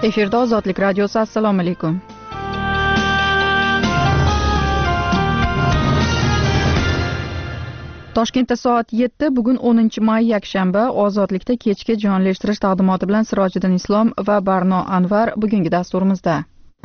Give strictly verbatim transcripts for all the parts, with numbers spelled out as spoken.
Efirda Ozodlik radiosi. Assalomu alaykum. Toshkentda soat yetti, bugun o'ninchi may yakshanba. Ozodlikda kechki jonli eshittirish taqdimoti bilan Sirojiddin Islom va Barno Anvar bugungi dasturimizda.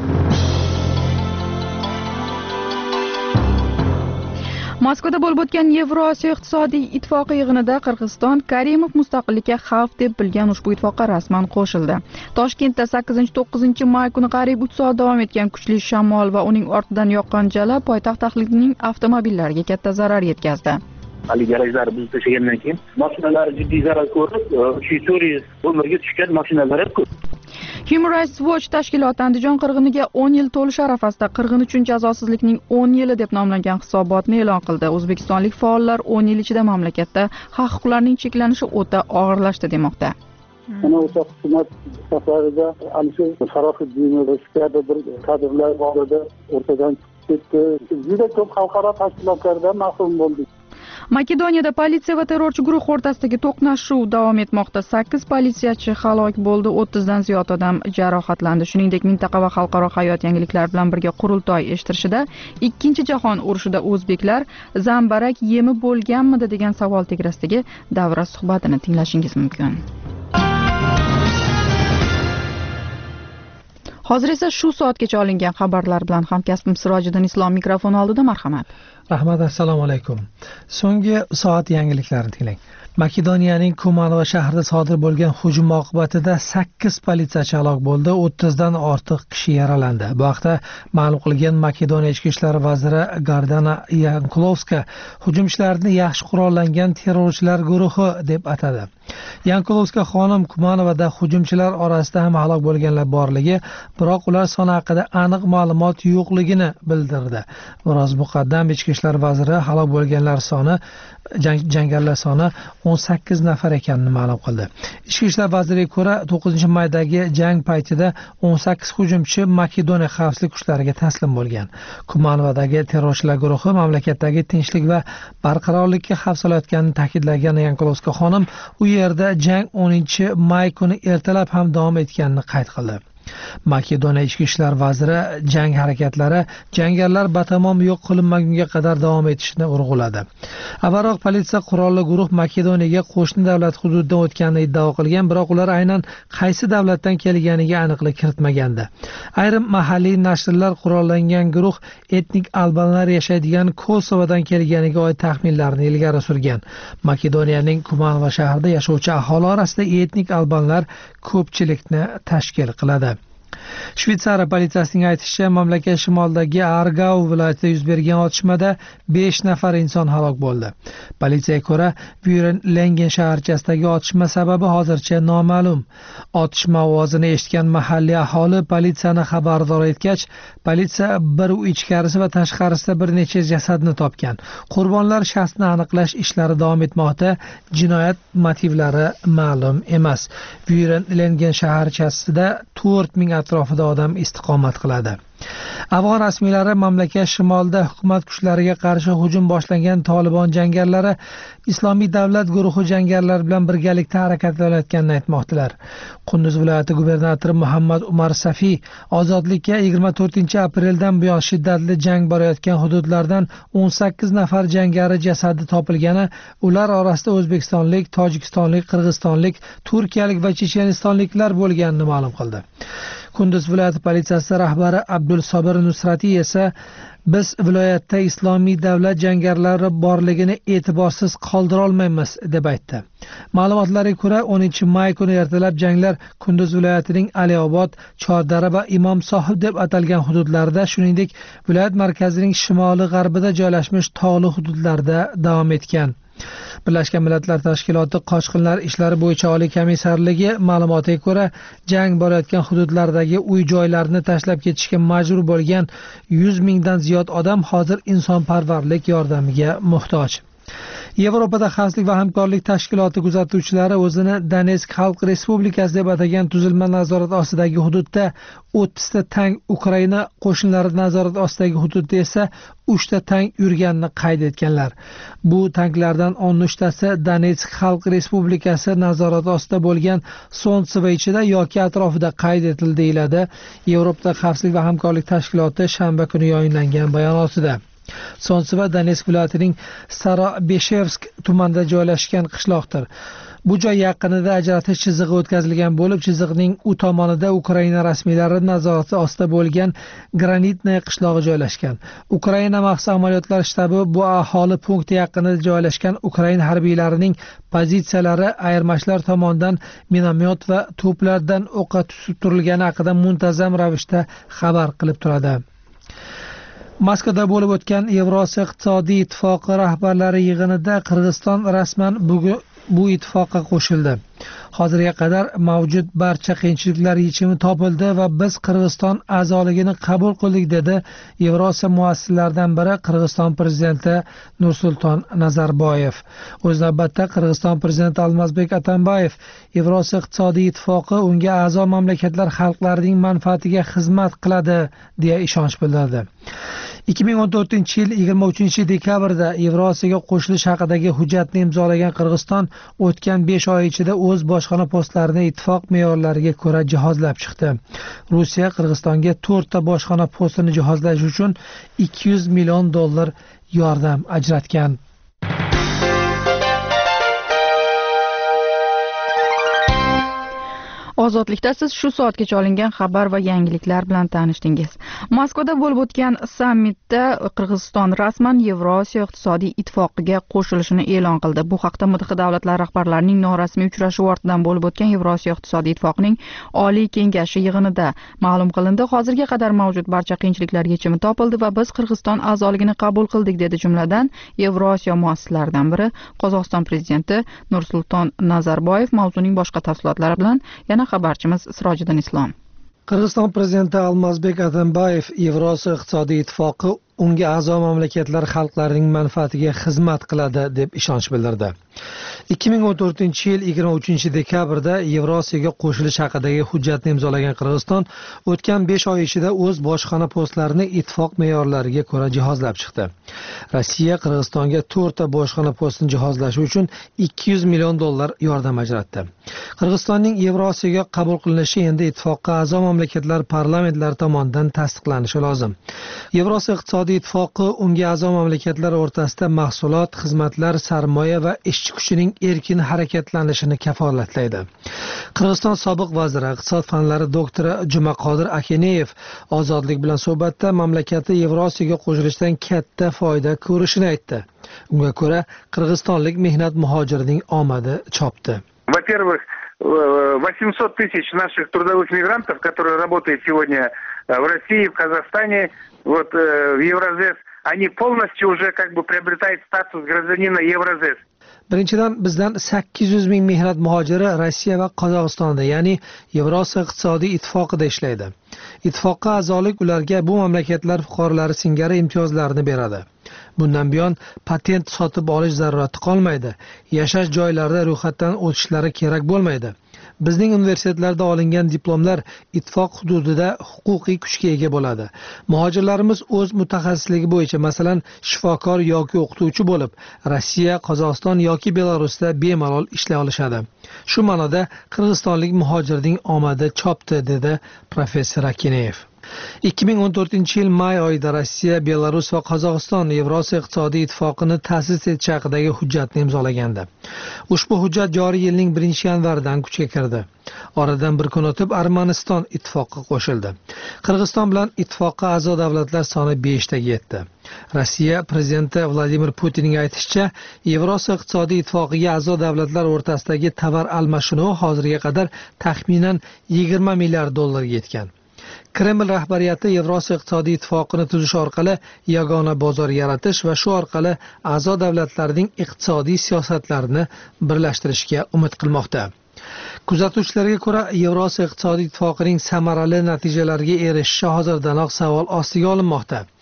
Moskvada bo'lib o'tgan Yevrosiyo iqtisodiy ittifoqi yig'inida Qirg'iziston Karimov mustaqillikka xavf deb bilgan ushbu ittifoqqa rasman qo'shildi. Toshkentda sakkizinchi to'qqizinchi may kuni qariyb uch soat davom etgan kuchli shamol va uning ortidan yoqqan jala poytaxt ahlining avtomobillariga katta zarar yetkazdi. Ali garajlar biz tashagandan keyin mashinalar jiddiy zarar ko'rib, uch yuz to'rt yuz o'mirga tushgan mashinalar ham ko'p. Human Rights Watch tashkiloti Andijon qirg'iniga o'n yil to'lish arafasida qirg'in uchun jazosizlikning o'n yili deb nomlangan hisobotni e'lon qildi. O'zbekistonlik faollar o'n yil ichida mamlakatda haq-huquqlarning cheklanishi o'ta og'irlashdi demoqda. Mana o'sha hukumat safarida Alisher Sharofiddinov kabi bir kadrlar bor edi, o'rtadan ketdi. Juda ko'p xalqaro tashkilotlardan mahrum bo'ldik. Makedoniyada politsiya va terrorchi guruh o'rtasidagi to'qnashuv davom etmoqda. sakkiz politsiyachi halok bo'ldi, o'ttiz dan ziyod odam jarohatlandi. Shuningdek, mintaqa va xalqaro hayot yangiliklari bilan birga qurultoy eshittirishida Ikkinchi jahon urushida o'zbeklar zambarak yemi bo'lganmidi degan savol tegrasidagi davra suhbatini tinglashingiz mumkin. Hozir esa shu soatgacha olingan xabarlar bilan hamkasbim Sirojiddin Islom mikrofon oldida. Marhamat. Rahmat, assalomu alaykum. So'nggi soat yangiliklarni tinglang. Makedoniyaning Kumanova shahrida sodir bo'lgan hujum oqibatida sakkiz politsiyachi halok bo'ldi, o'ttiz dan ortiq kishi yaralandi. Bu haqda ma'lum qilgan Makedoniya ichki ishlar vaziri Gardana Yankulovska hujumchilarni yaxshi qurollangan terrorchilar guruhi deb atadi. Yankulovska xonim Kumanovada hujumchilar orasida ham halok bo'lganlar borligi, biroq ular soni haqida aniq ma'lumot yo'qligini bildirdi. Biroz muqaddam ichki ishlar vaziri halok bo'lganlar soni jang, jangarilar soni o'n sakkiz nafar ekanini ma'lum qildi. Ichki ishlar vaziriga ko'ra to'qqizinchi maydagi jang paytida o'n sakkiz hujumchi Makedoniya xavfsizlik kuchlariga taslim bo'lgan. Kumanovadagi terrorchilar guruhi mamlakatdagi tinchlik va barqarorlikka xavf solayotganini ta'kidlagan Yankulovska xonim u yerda jang o'ninchi may kuni ertalab ham davom etganini qayd qildi. Makedoniya ichki ishlar vaziri jang harakatlari jangarilar batamom yo'q qilinmagunga qadar davom etishini urg'uladi. Avvalroq politsiya qurolli guruh Makedoniyaga qo'shni davlat hududidan o'tganini iddao qilgan, biroq ular aynan qaysi davlatdan kelganiga aniqlik kiritmagandi. Ayrim mahalliy nashrlar qurollangan guruh etnik albanlar yashaydigan Kosovodan kelganiga oid taxminlarni ilgari surgan. Makedoniyaning Kumanova shahrida yashovchi aholi orasida etnik albanlar ko'pchilikni tashkil qiladi. Shvetsariya politsiyasining aytishicha, mamlakat shimolidagi Argau viloyatida yuz bergan otishmada besh nafar inson halok bo'ldi. Politsiyaga ko'ra, Vyuren-Lengen shaharchasidagi otishma sababi hozircha noma'lum. Otishma ovozini eshitgan mahalliy aholi politsiyani xabardor etgach, politsiya bir uy ichkarisi va tashqarisida bir necha jasadni topgan. Qurbonlar shaxsini aniqlash ishlari davom etmoqda. Jinoyat motivlari ma'lum emas. Vyuren-Lengen shaharchasida to'rt ming atrofida odam istiqomat qiladi. Afg'on rasmiylari mamlakat shimolida hukumat kuchlariga qarshi hujum boshlangan Taliban jangarilari Islomiy davlat guruhi jangarilari bilan birgalikda harakatlanayotganini aytmoqdalar. Qunduz viloyati gubernatori Muhammad Umar Safiy ozodlikka yigirma to'rtinchi apreldan buyon shiddatli jang borayotgan hududlardan o'n sakkiz nafar jangari jasadi topilgani, ular orasida o'zbekistonlik, tojikistonlik, qirg'izistonlik, turkiyalik va chechenistonliklar bo'lganini ma'lum qildi. Kunduz viloyati politsiyasi rahbari Abdul Sobir Nusratiy esa biz viloyatda islomiy davlat jangarilari borligini e'tiborsiz qoldira olmaymiz deb aytdi. Ma'lumotlarga ko'ra, o'ninchi may kuni ertalab janglar Kunduz viloyatining Aliobod, Chordara va Imom Sohib deb atalgan hududlarida, shuningdek viloyat markazining shimoli-g'arbida joylashmish tog'li hududlarda davom etgan. Birlashgan Millatlar Tashkiloti Qochqinlar ishlari bo'yicha oliy komissarligi ma'lumotiga ko'ra, jang borayotgan hududlardagi uy-joylarni tashlab ketishga majbur bo'lgan yuz mingdan ziyod odam hozir insonparvarlik yordamiga muhtoj. Yevropada xavfsizlik va hamkorlik tashkiloti kuzatuvchilari o'zini Donetsk Xalq Respublikasi deb atagan tuzilma nazorat ostidagi hududda o'ttizta tank, Ukraina qo'shinlari nazorat ostidagi hududda esa uchta tank yurganini qayd etganlar. Bu tanklardan o'n uchtasi Donetsk Xalq Respublikasi nazorati ostida bo'lgan Solntsevo ichida yoki atrofida qayd etildi, deyiladi Yevropada xavfsizlik va hamkorlik tashkiloti shanba kuni yayınlangan bayonotida. Solntsevo Donetsk viloyatining Starobeshevsk tumanida joylashgan qishloqdir. Bu joy yaqinida ajratish chizig'i o'tkazilgan bo'lib, chiziqning u tomonida Ukraina rasmiylari nazorati ostida bo'lgan Granitnaya qishlog'i joylashgan. Ukraina maxsus amaliyotlar shtabi bu aholi punkti yaqinida joylashgan Ukraina harbiylarining pozitsiyalari ayirmachilar tomonidan minomyot va to'plardan o'qqa tutib turilgani haqida muntazam ravishda xabar qilib turadi. Moskvada bo'lib o'tgan Yevrosiyo iqtisodiy ittifoqi rahbarlari yig'inida Qirg'iziston rasman bugun bu ittifoqqa qo'shildi. Hozirga qadar mavjud barcha qiyinchiliklar yechimi topildi va biz Qirg'iziston a'zoligini qabul qildik, dedi Yevrosiyo muassislaridan biri Qirg'iziston prezidenti Nursulton Nazarboyev. O'z navbatda Qirg'iziston prezidenti Almazbek Atambayev Yevrosiyo iqtisodiy ittifoqi unga a'zo mamlakatlar xalqlarining manfaatiga xizmat qiladi deya ishonch bildirdi. ikki ming o'n to'rtinchi yil yigirma uchinchi dekabrda Yevrosiyoga qo'shilish haqidagi hujjatni imzolagan Qirg'iziston o'tgan besh oy ichida o'z bojxona postlarini ittifoq me'yorlariga ko'ra jihozlab chiqdi. Rossiya Qirg'izistonga to'rtta bojxona postini jihozlash uchun ikki yuz million dollar yordam ajratgan. Ozodlikda siz shu soatgacha olingan xabar va yangiliklar bilan tanishdingiz. Moskvada bo'lib o'tgan sammitda Qirg'iziston rasman Yevrosiyo iqtisodiy ittifoqiga qo'shilishini e'lon qildi. Bu haqda M T X davlatlar rahbarlarining norasmiy uchrashuvi ortidan bo'lib o'tgan Yevrosiyo iqtisodiy ittifoqining Oliy kengashi yig'inida ma'lum qilindi. Hozirga qadar mavjud barcha qiyinchiliklar yechimi topildi va biz Qirg'iziston a'zoligini qabul qildik, dedi jumladan Yevrosiyo muassislaridan biri Qozog'iston prezidenti Nursulton Nazarboyev. Mavzuning boshqa tafsilotlari bilan yana xabarchimiz Sirojiddin Islom. Qirg'iziston prezidenti Almazbek Atambayev Yevrosiyo iqtisodiy ittifoqi unga a'zo mamlakatlar xalqlarining manfaatiga xizmat qiladi deb ishonch bildirdi. ikki ming o'n to'rtinchi yil yigirma uchinchi dekabrda Yevrosiyoga qo'shilish haqidagi hujjatni imzolagan Qirg'iziston o'tgan besh oy ichida o'z bojxona postlarini ittifoq me'yorlariga ko'ra jihozlab chiqdi. Rossiya Qirg'izistonga to'rtta bojxona postini jihozlash uchun ikki yuz million dollar yordam ajratdi. Qirg'izistonning Yevrosiyoga qabul qilinishi endi ittifoqqa a'zo mamlakatlar parlamentlari tomonidan tasdiqlanishi lozim. Yevrosiyo iqtisodiy ittifoqi unga a'zo mamlakatlar o'rtasida mahsulot, xizmatlar, sarmoya va ishchi kuchining erkin harakatlanishini kafolatlaydi. Qirg'iziston sobiq vaziri, iqtisod fanlari doktori Jumaqodir Akeneyev ozodlik bilan suhbatda mamlakati Yevrosiyoga qo'shilishdan katta foyda ko'rishini aytdi. Unga ko'ra, qirg'izistonlik mehnat muhojirining omadi chopdi. Во-первых, восемьсот тысяч наших трудовых мигрантов, которые работают сегодня в России, в Казахстане, вот в Евразес, они полностью уже как бы приобретают статус гражданина Евразес. Birinchidan bizdan sakkiz yuz ming mehnat muhojiri Rossiya va Qozog'istonda, ya'ni Yevrosiyo iqtisodiy ittifoqida ishlaydi. Ittifoqqa a'zolik ularga bu mamlakatlar fuqarolari singari imtiyozlarni beradi. Bundan buyon patent sotib olish zarurati qolmaydi. Yashash joylarida ro'yxatdan o'tishlari kerak bo'lmaydi. Bizning universitetlarda olingan diplomlar ittifoq hududida huquqiy kuchga ega bo'ladi. Muhojirlarimiz o'z mutaxassisligi bo'yicha, masalan, shifokor yoki o'qituvchi bo'lib, Rossiya, Qozog'iston yoki Belarusda bemalol ishlay olishadi. Shu ma'noda qirg'izistonlik muhojirning omadi chopdi, dedi professor Akeneyev. ikki ming o'n to'rtinchi yil may oyida Rossiya, Belarus va Qozog'iston Yevrosiyo iqtisodiy ittifoqini ta'sis etish haqidagi hujjatni imzolagandi. Ushbu hujjat joriy yilning birinchi yanvaridan kuchga kirdi. Oradan bir kun o'tib Armaniston ittifoqqa qo'shildi. Qirg'iziston bilan ittifoqqa a'zo davlatlar soni besh taga yetdi. Rossiya prezidenti Vladimir Putinning aytishicha, Yevrosiyo iqtisodiy ittifoqiga a'zo davlatlar o'rtasidagi tovar almashinuvi hozirga qadar taxminan yigirma milliard dollarga yetgan. Kreml rahbariyati Yevrosiyo iqtisodiy ittifoqini tuzish orqali yagona bozor yaratish va shu orqali a'zo davlatlarning iqtisodiy siyosatlarini birlashtirishga umid qilmoqda. Kuzatuvchilarga ko'ra, Yevrosiyo iqtisodiy ittifoqining samarali natijalarga erishishi hozirdanoq savol ostiga olinmoqda.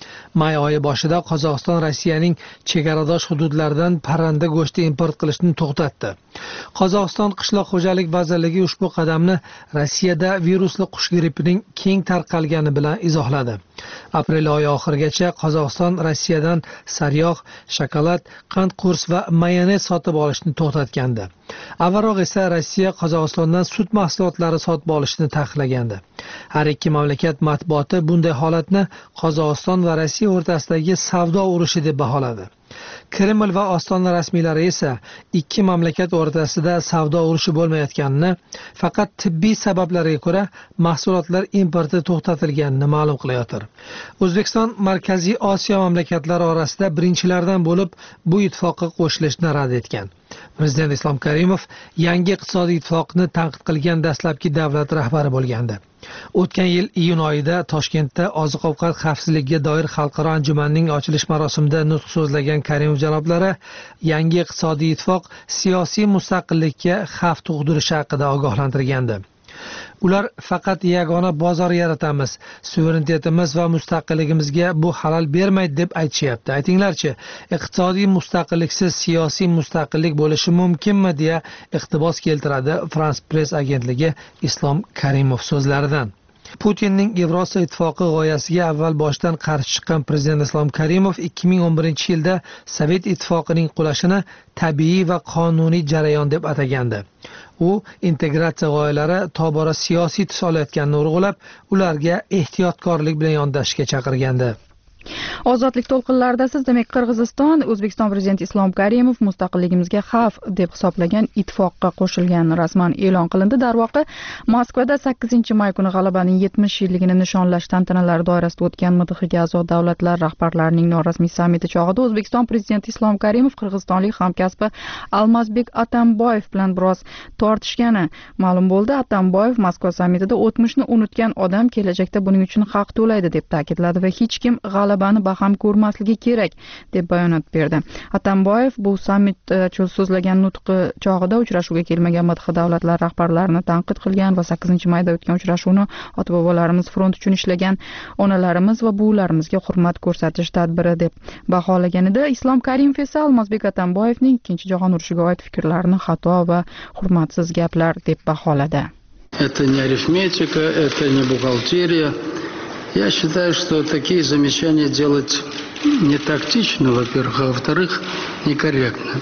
May oyi boshida Qozog'iston Rossiyaning chegaradosh hududlaridan parranda go'shti import qilishni to'xtatdi. Qozog'iston Qishloq xo'jalik vazirligi ushbu qadamni Rossiyada virusli qush grippining keng tarqalgani bilan izohladi. Aprel oyi oxirigacha Qozog'iston Rossiyadan sariyog', shokolad, qand qurs va mayonez sotib olishni to'xtatgandi. Avvalroq esa Rossiya Qozog'istondan sut mahsulotlari sotib olishni taqiqlagandi. Har ikki mamlakat matbuoti bunday holatni Qozog'iston va Rossiya o'rtasidagi savdo urushi deb baholadi. Kreml va Ostona rasmiylari esa ikki mamlakat o'rtasida savdo urushi bo'lmayotganini, faqat tibbiy sabablarga ko'ra mahsulotlar importi to'xtatilganini ma'lum qilayotir. O'zbekiston Markaziy Osiyo mamlakatlari orasida birinchilardan bo'lib bu ittifoqqa qo'shilishni rad etgan. Prezident Islom Karimov yangi iqtisodiy ittifoqni tanqid qilgan dastlabki davlat rahbari bo'lgandi. O'tgan yil iyun oyida Toshkentda oziq-ovqat xavfsizligiga doir xalqaro anjumanning ochilish marosimida nutq so'zlagan Karimov janoblari yangi iqtisodiy ittifoq siyosiy mustaqillikka xavf tug'dirishi haqida ogohlantirgandi. Ular faqat yagona bozor yaratamiz, suverenitetimiz va mustaqilligimizga bu xalal bermaydi deb aytishyapti. Aytinglarchi, iqtisodiy mustaqilliksiz siyosiy mustaqillik bo'lishi mumkinmi deya iqtibos keltiradi France Press agentligi Islom Karimov so'zlaridan. Putinning Yevroosiyo ittifoqi g'oyasiga avval boshdan qarshi chiqqan prezident Islom Karimov ikki ming o'n birinchi yilda Sovet ittifoqining qulashini tabiiy va qonuniy jarayon deb atagandi. U integratsiya g'oyalari tobora siyosiy tus olayotganini urg'ulab, ularga ehtiyotkorlik bilan yondashishga chaqirgandi. Ozodlik to'lqinlarida siz demak Qirg'iziston O'zbekiston prezidenti Islom Karimov mustaqilligimizga xavf deb hisoblagan ittifoqqa qo'shilgani rasman e'lon qilindi. Darvoqe Moskvada sakkizinchi may kuni g'alabaning yetmish yilligini nishonlash tantanalari doirasida o'tgan M D Xga a'zo davlatlar rahbarlarining norasmiy sammiti chog'ida O'zbekiston prezidenti Islom Karimov qirg'izistonlik hamkasbi Almazbek Atamboyev bilan biroz tortishgani ma'lum bo'ldi. Atamboyev Moskva sammitida o'tmishni unutgan odam kelajakda buning uchun haq to'laydi deb ta'kidladi va hech kim g'alabani baham ko'rmasligi kerak deb bayonot berdi. Atamboyev bu sammit so'zlagan nutqi chog'ida uchrashuvga kelmagan M D X davlatlar rahbarlarini tanqid qilgan va sakkizinchi mayda o'tgan uchrashuvni ota-bobolarimiz front uchun ishlagan onalarimiz va buvlarimizga hurmat ko'rsatish tadbiri deb baholaganida, Islom Karimov esa Almazbek Atamboyevning ikkinchi jahon urushiga oid fikrlarini xato va hurmatsiz gaplar deb baholadi. Это не арифметика, это не бухгалтерия. Я считаю, что такие замечания делать не тактично, во-первых, а во-вторых, некорректно.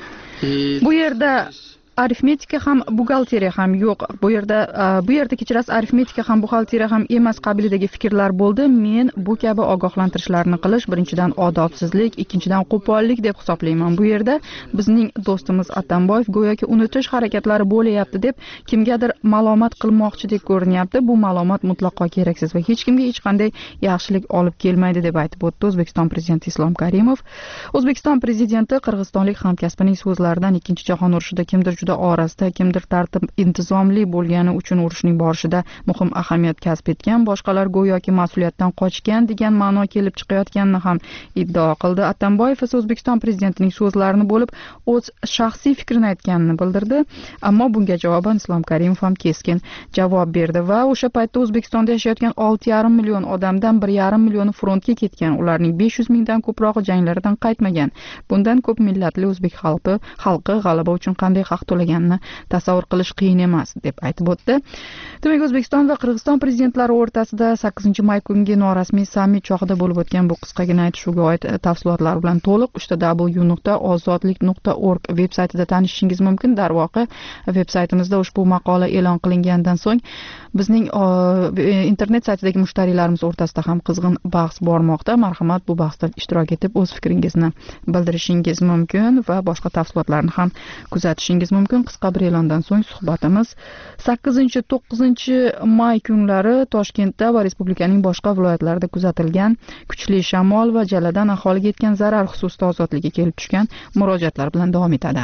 И... Bu yerda arifmetika ham buxgalteriya ham yo'q. Bu yerda bu yerda kechirasiz, arifmetika ham buxgalteriya ham emas qabilidagi fikrlar bo'ldi. Men bu kabi ogohlantirishlarni qilish birinchidan odobsizlik, ikkinchidan qo'pollik deb hisoblayman. Bu yerda bizning do'stimiz Atamboyev go'yoki unutish harakatlari bo'layapti deb kimgadir malomat qilmoqchidek ko'rinyapti. Bu malomat mutlaqo keraksiz va hech kimga hech qanday yaxshilik olib kelmaydi deb aytib o'tdi O'zbekiston prezidenti Islom Karimov. O'zbekiston prezidenti qirg'izistonlik hamkasbining so'zlaridan ikkinchi jahon urushida kimdir orasida kimdir tartib intizomli bo'lgani uchun urushning borishida muhim ahamiyat kasb etgan, boshqalar go'yoki mas'uliyatdan qochgan degan ma'no kelib chiqayotganini ham iddao qildi. Atamboyev esa O'zbekiston prezidentining so'zlarini bo'lib o'z shaxsiy fikrini aytganini bildirdi, ammo bunga javoban Islom Karimov ham keskin javob berdi va o'sha paytda O'zbekistonda yashayotgan olti yarim million odamdan bir yarim millioni frontga ketgan, ularning besh yuz mingdan ko'prog'i janglardan qaytmagan. Bundan ko'p millatli o'zbek xalqi xalqi g'alaba uchun qanday haq to'laganini tasavvur qilish qiyin emas deb aytib o'tdi. Demak, O'zbekiston va Qirg'iziston prezidentlari o'rtasida sakkizinchi may kungi norasmiy sammit chog'ida bo'lib o'tgan bu qisqagina aytishuvga oid tafsilotlar bilan to'liq uchta w nuqta ozodlik nuqta org veb saytida tanishishingiz mumkin. Darvoqe, veb saytimizda ushbu maqola e'lon qilingandan so'ng bizning internet saytidagi mushtariylarimiz o'rtasida ham qizg'in bahs bormoqda. Marhamat, bu bahsda ishtirok etib o'z fikringizni bildirishingiz mumkin va boshqa tafsilotlarni ham kuzatishingiz mumkin. Qisqa bir e'londan so'ng suhbatimiz sakkizinchi to'qqizinchi may kunlari Toshkentda va respublikaning boshqa viloyatlarida kuzatilgan kuchli shamol va jaladan aholiga yetgan zarar xususida ozodlikka kelib tushgan murojaatlar bilan davom etadi.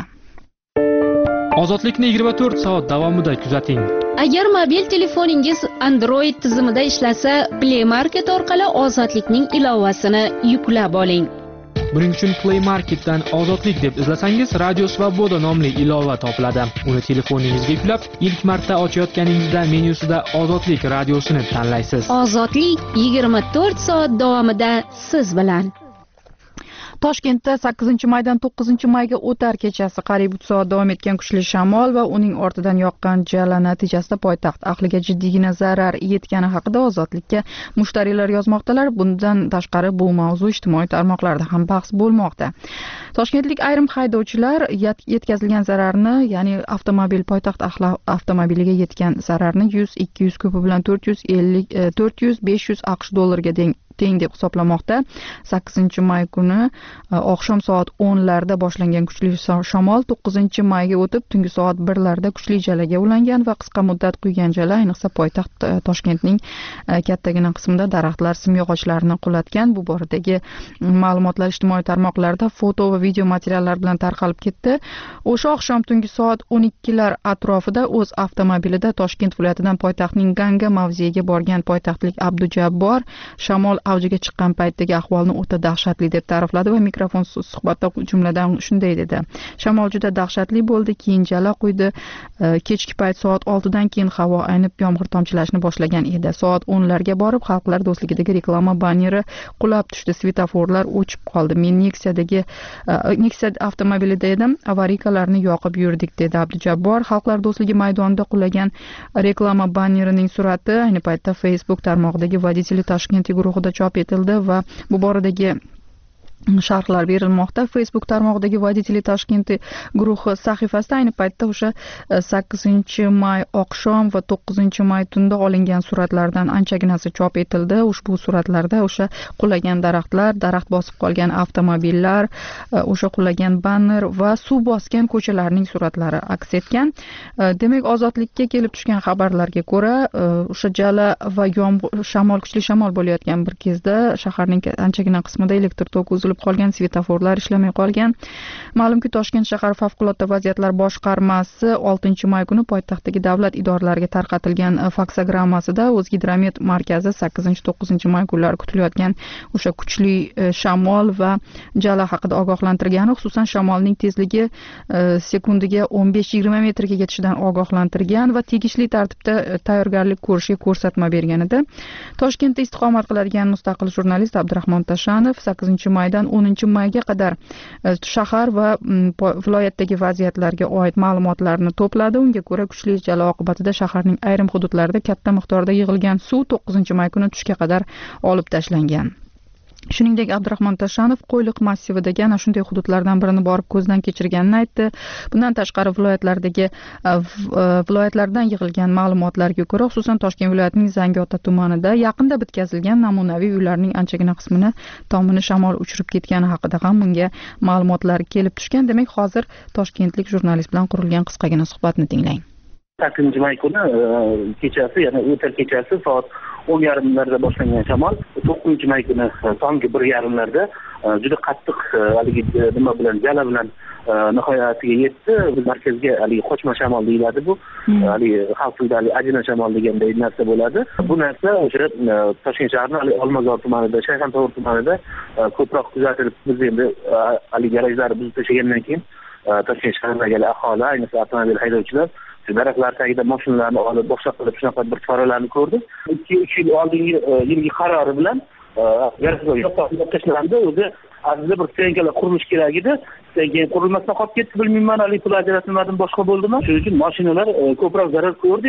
Ozodlikni yigirma to'rt soat davomida kuzating. Agar mobil telefoningiz Android tizimida ishlasa, Play Market orqali Ozodlikning ilovasini yuklab oling. Buning uchun Play Marketdan Ozodlik deb izlasangiz, Radio Svoboda nomli ilova topiladi. Uni telefoningizga yuklab, ilk marta ochayotganingizda menyusida Ozodlik radiosini tanlaysiz. Ozodlik yigirma to'rt soat davomida siz bilan. Toshkentda sakkizinchi maydan to'qqizinchi mayga o'tar kechasi qariyb uch soat davom etgan kuchli shamol va uning ortidan yoqqan jala natijasida poytaxt ahliga jiddiygina zarar yetgani haqida Ozodlikka mushtariylar yozmoqdalar. Bundan tashqari bu mavzu ijtimoiy tarmoqlarda ham bahs bo'lmoqda. Toshkentlik ayrim haydovchilar yetkazilgan zararni, ya'ni avtomobil poytaxt ahli avtomobiliga yetgan zararni yuz, ikki yuz ko'pi bilan to'rt yuz ellik, to'rt yuz, besh yuz AQSh dollariga teng teng deb hisoblamoqda. sakkizinchi may kuni oqshom soat o'nlarda boshlangan kuchli shamol to'qqizinchi mayga o'tib tungi soat birlarda kuchli jalaga ulangan va qisqa muddat quygan jala ayniqsa poytaxt Toshkentning kattagina qismida daraxtlar, simyog'ochlarini qulatgan. Bu boradagi ma'lumotlar ijtimoiy tarmoqlarda foto va video materiallar bilan tarqalib ketdi. O'sha oqshom tungi soat o'n ikkilar atrofida o'z avtomobilida Toshkent viloyatidan poytaxtning Ganga mavzeyiga borgan poytaxtlik Abdujabbor shamol avjiga chiqqan paytdagi ahvolni o'ta dahshatli deb ta'rifladi va mikrofon suhbatda jumladan shunday dedi: Shamol juda dahshatli bo'ldi, keyin jala quydi. Kechki payt soat oltidan keyin havo aynib yomg'ir tomchilashni boshlagan edi. Soat o'nlarga borib Xalqlar do'stligidagi reklama banneri qulab tushdi, svetoforlar o'chib qoldi. Men Nexia'dagi Nexia avtomobilida edim, avariykalarni yoqib yurdik, dedi Abdujabbor. Xalqlar do'stligi maydonida qulagan reklama bannerining surati ayni paytda Facebook tarmog'idagi Vodители Toshkent guruhida chop etildi va bu boradagi sharhlar berilmoqda. Facebook tarmog'idagi Vodители Toshkent guruhi sahifasida ayni paytda o'sha sakkizinchi may oqshom va to'qqizinchi may tunda olingan suratlardan anchaginasi chop etildi. Ushbu suratlarda o'sha qulagan daraxtlar, daraxt bosib qolgan avtomobillar, o'sha qulagan banner va suv bosgan ko'chalarning suratlari aks etgan. Demak, Ozodlikka kelib tushgan xabarlarga ko'ra, o'sha jala va yomg'ir, shamol, kuchli shamol bo'layotgan bir kezda shaharning anchagina qismida elektr tok uzilib qolgan, svetoforlar ishlamay qolgan. Ma'lumki, Toshkent shahar favqulodda vaziyatlar boshqarmasi oltinchi may kuni poytaxtdagi davlat idoralariga tarqatilgan faksogrammasida O'zgidromet markazi sakkizinchi to'qqizinchi may kunlari kutilayotgan o'sha kuchli shamol va jala haqida ogohlantirgani, xususan shamolning tezligi sekundiga o'n besh yigirma metrga yetishidan ogohlantirgan va tegishli tartibda tayyorgarlik ko'rishga ko'rsatma bergan edi. Toshkentda istiqomat qiladigan mustaqil jurnalist Abdurahmon Tashanov sakkizinchi maydan o'ninchi mayga qadar shahar va viloyatdagi vaziyatlarga oid ma'lumotlarni to'pladi. Unga ko'ra, kuchli jala oqibatida shaharning ayrim hududlarida katta miqdorda yig'ilgan suv to'qqizinchi may kuni tushga qadar olib tashlangan. Shuningdek, Abdurahmon Tashanov Qo'yliq massividagi ana shunday hududlardan birini borib ko'zdan kechirganini aytdi. Bundan tashqari viloyatlardagi viloyatlardan yig'ilgan ma'lumotlarga ko'ra, xususan Toshkent viloyatining Zangiota tumanida yaqinda bitkazilgan namunaviy uylarning anchagina qismini tomini shamol uchirib ketgani haqida ham bunga ma'lumotlar kelib tushgan. Demak, hozir toshkentlik jurnalist bilan qurilgan qisqagina suhbatni tinglang. sakkizinchi may kuni kechasi, ya'ni o'tar kechasi soat o'n yarimlarda boshlangan shamol to'qqizinchi may kuni tonggi bir yarimlarda juda qattiq haligi nima bilan jala bilan nihoyatiga yetdi. Markazga haligi qochma shamol deyiladi bu. Haligi xalq tilida ajina shamol deganday narsa bo'ladi. Bu narsa o'sha Toshkent shahrining Olmazor tumanida, Shayxontohur tumanida ko'proq kuzatilib, biz endi haligi garajlarni buzib tashlagandan keyin Toshkent shahridagi aholi, ayniqsa avtomobil haydovchilar daraxtlar tagida mashinalarni olib boshqa qilib shunaqa bir choralarni ko'rdik. ikki uch yil oldingi yilgi qarori bilan garajlar yo'q tashlandi. O'zi aslida bir stadion qurilish kerak edi. Stadion qurilmasdan qolib ketdi, bilmayman, ali pul ajratmadim, boshqa bo'ldimi? Shuning uchun mashinalar ko'proq zarar ko'rdi.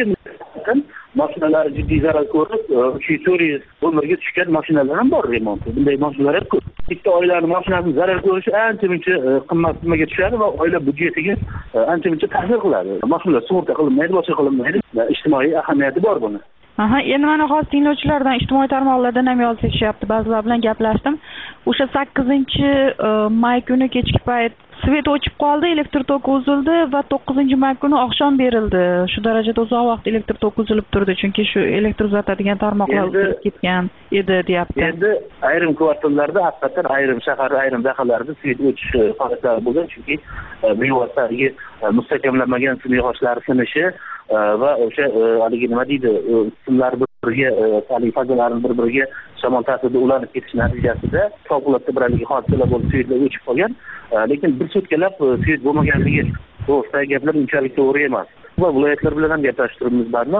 Mashinalar jiddiy zarar ko'rib, uch yuz to'rt yuz dollarga tushgan mashinalar ham bor remonti. Bunday mashinalar ham ko'p. Bitta oilaning mashinasining zarar ko'rishi ancha-muncha qimmatga tushadi va oila byudjetiga ancha-muncha ta'sir qiladi. Mashinalar sug'urta qilinmaydi, boshqa qilinmaydi. Ijtimoiy ahamiyati bor buni. Aha, endi mana hozir tinglovchilardan ijtimoiy tarmoqlardan ham yozishyapti, ba'zilar bilan gaplashdim. O'sha sakkizinchi may kuni kechki payt svet o'chib qoldi, elektr toki uzildi va to'qqizinchi may kuni oqshom berildi. Shu darajada uzoq vaqt elektr toki uzilib turdi, chunki shu elektr uzatadigan tarmoqlar uzilib ketgan edi, deyapti. Endi ayrim kvartallarda, haqiqatan ayrim shahar, ayrim dahalarda svet o'chish holatlari bo'lgan, chunki bevositadagi mustahkamlanmagan simyog'ochlar sinishi va o'sha haligi nima deydi, simlar birga haligi fazalarni bir biriga shamol ta'sirida ulanib ketish natijasida favqulodda bir hodisalar bo'lib suyetlar o'chib qolgan, lekin bir sutkalab suyet bo'lmaganligi to'g'risidagi gaplar unchalik to'g'ri emas. Va viloyatlar bilan ham gaplashib turibmiz barmi?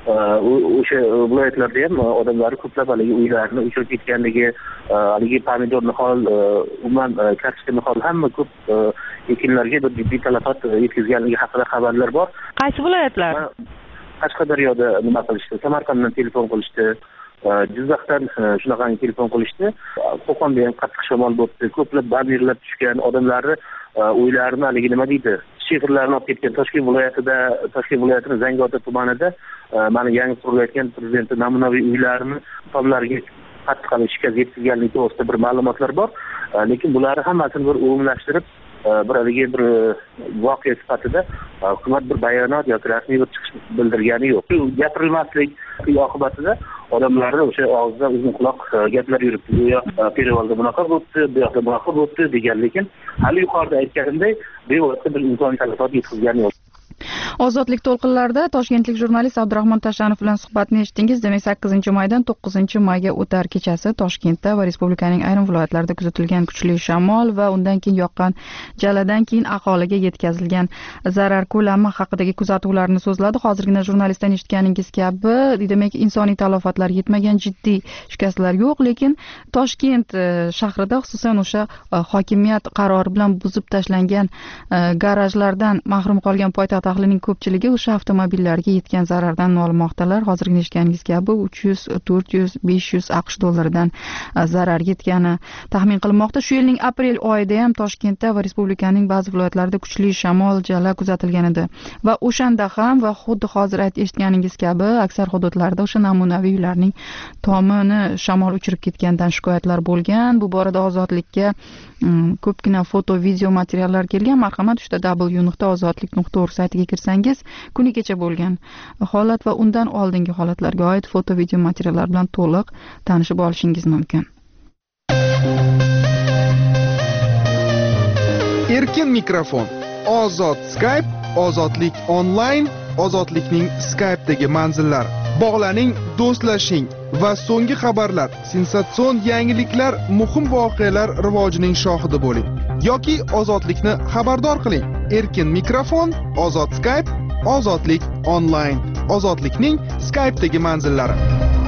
O'sha viloyatlarda ham odamlar ko'plab haligi uylarni o'chirib ketganligi, haligi pomidor nihol, umuman kartoshka nihol hamma ko'p ekinlarga bir jiddiy talafot yetkazganligi haqida xabarlar bor. Qaysi viloyatlar? Qashqadaryoda nima qilishdi? Samarqanddan telefon qilishdi. Jizzaxdan shunaqangi telefon qilishdi. Qo'qonda ham qattiq shamol bo'libdi. Ko'plab bannerlar tushgan, odamlarni uylarini haligi nima deydi? Shiferlarni olib ketgan. Toshkent viloyatida, Toshkent viloyatining Zangiota tumanida mana yangi qurilayotgan prezidentning namunaviy uylarini tomlariga qattiq qilib shikast yetkazganligi to'g'risida bir ma'lumotlar bor. Lekin bularni hammasini bir umumlashtirib bir haligi bir voqea sifatida hukumat bir bayonot yoki rasmiy bir chiqish bildirgani yo'q. Shu gapirilmaslik oqibatida odamlarni o'sha og'zidan uzun quloq gaplar yuribdi. Yo perivalda bunaqa bo'libdi, bu yoqda bunaqa bo'libdi degan, lekin hali yuqorida aytganimdek bevosita bir imkon talafot yetkazgani yo'q. Ozodlik to'lqinlarida toshkentlik jurnalist Abdurahmon Tashanov bilan suhbatni eshitdingiz. Demak, sakkizinchi maydan to'qqizinchi mayga o'tar kechasi Toshkentda va respublikaning ayrim viloyatlarida kuzatilgan kuchli shamol va undan keyin yoqqan jaladan keyin aholiga yetkazilgan zarar ko'lami haqidagi kuzatuvlarni so'zladi. Hozirgina jurnalistdan eshitganingiz kabi, demak, insoniy talofatlar yetmagan, jiddiy shikastlar yo'q, lekin Toshkent shahrida xususan o'sha hokimiyat qarori bilan buzib tashlangan garajlardan mahrum qolgan poytaxt ahlining ko'pchiligi o'sha avtomobillarga yetgan zarardan nolimoqdalar. Hozirgina eshitganingiz kabi uch yuz, to'rt yuz, besh yuz AQSh dollaridan zarar yetgani taxmin qilinmoqda. Shu yilning aprel oyida ham Toshkentda va respublikaning ba'zi viloyatlarida kuchli shamol, jala kuzatilgan edi. Va o'shanda ham va xuddi hozir eshitganingiz kabi aksar hududlarda o'sha namunaviy uylarning tomini shamol uchirib ketgandan shikoyatlar bo'lgan. Bu borada Ozodlikka ko'pgina foto, video materiallar kelgan. Marhamat, uchta w nuqta ozodlik nuqta org saytiga kirsangiz, kuni kecha bo'lgan holat va undan oldingi holatlarga oid foto, video materiallar bilan to'liq tanishib olishingiz mumkin. Erkin mikrofon, ozod Skype, ozodlik onlayn, ozodlikning Skype'dagi manzillari. Bog'laning, do'stlashing va so'nggi xabarlar, sensatsion yangiliklar, muhim voqealar rivojining shohidi bo'ling yoki ozodlikni xabardor qiling. Erkin mikrofon, ozod Skype, ozodlik onlayn, ozodlikning Skype'dagi manzillari.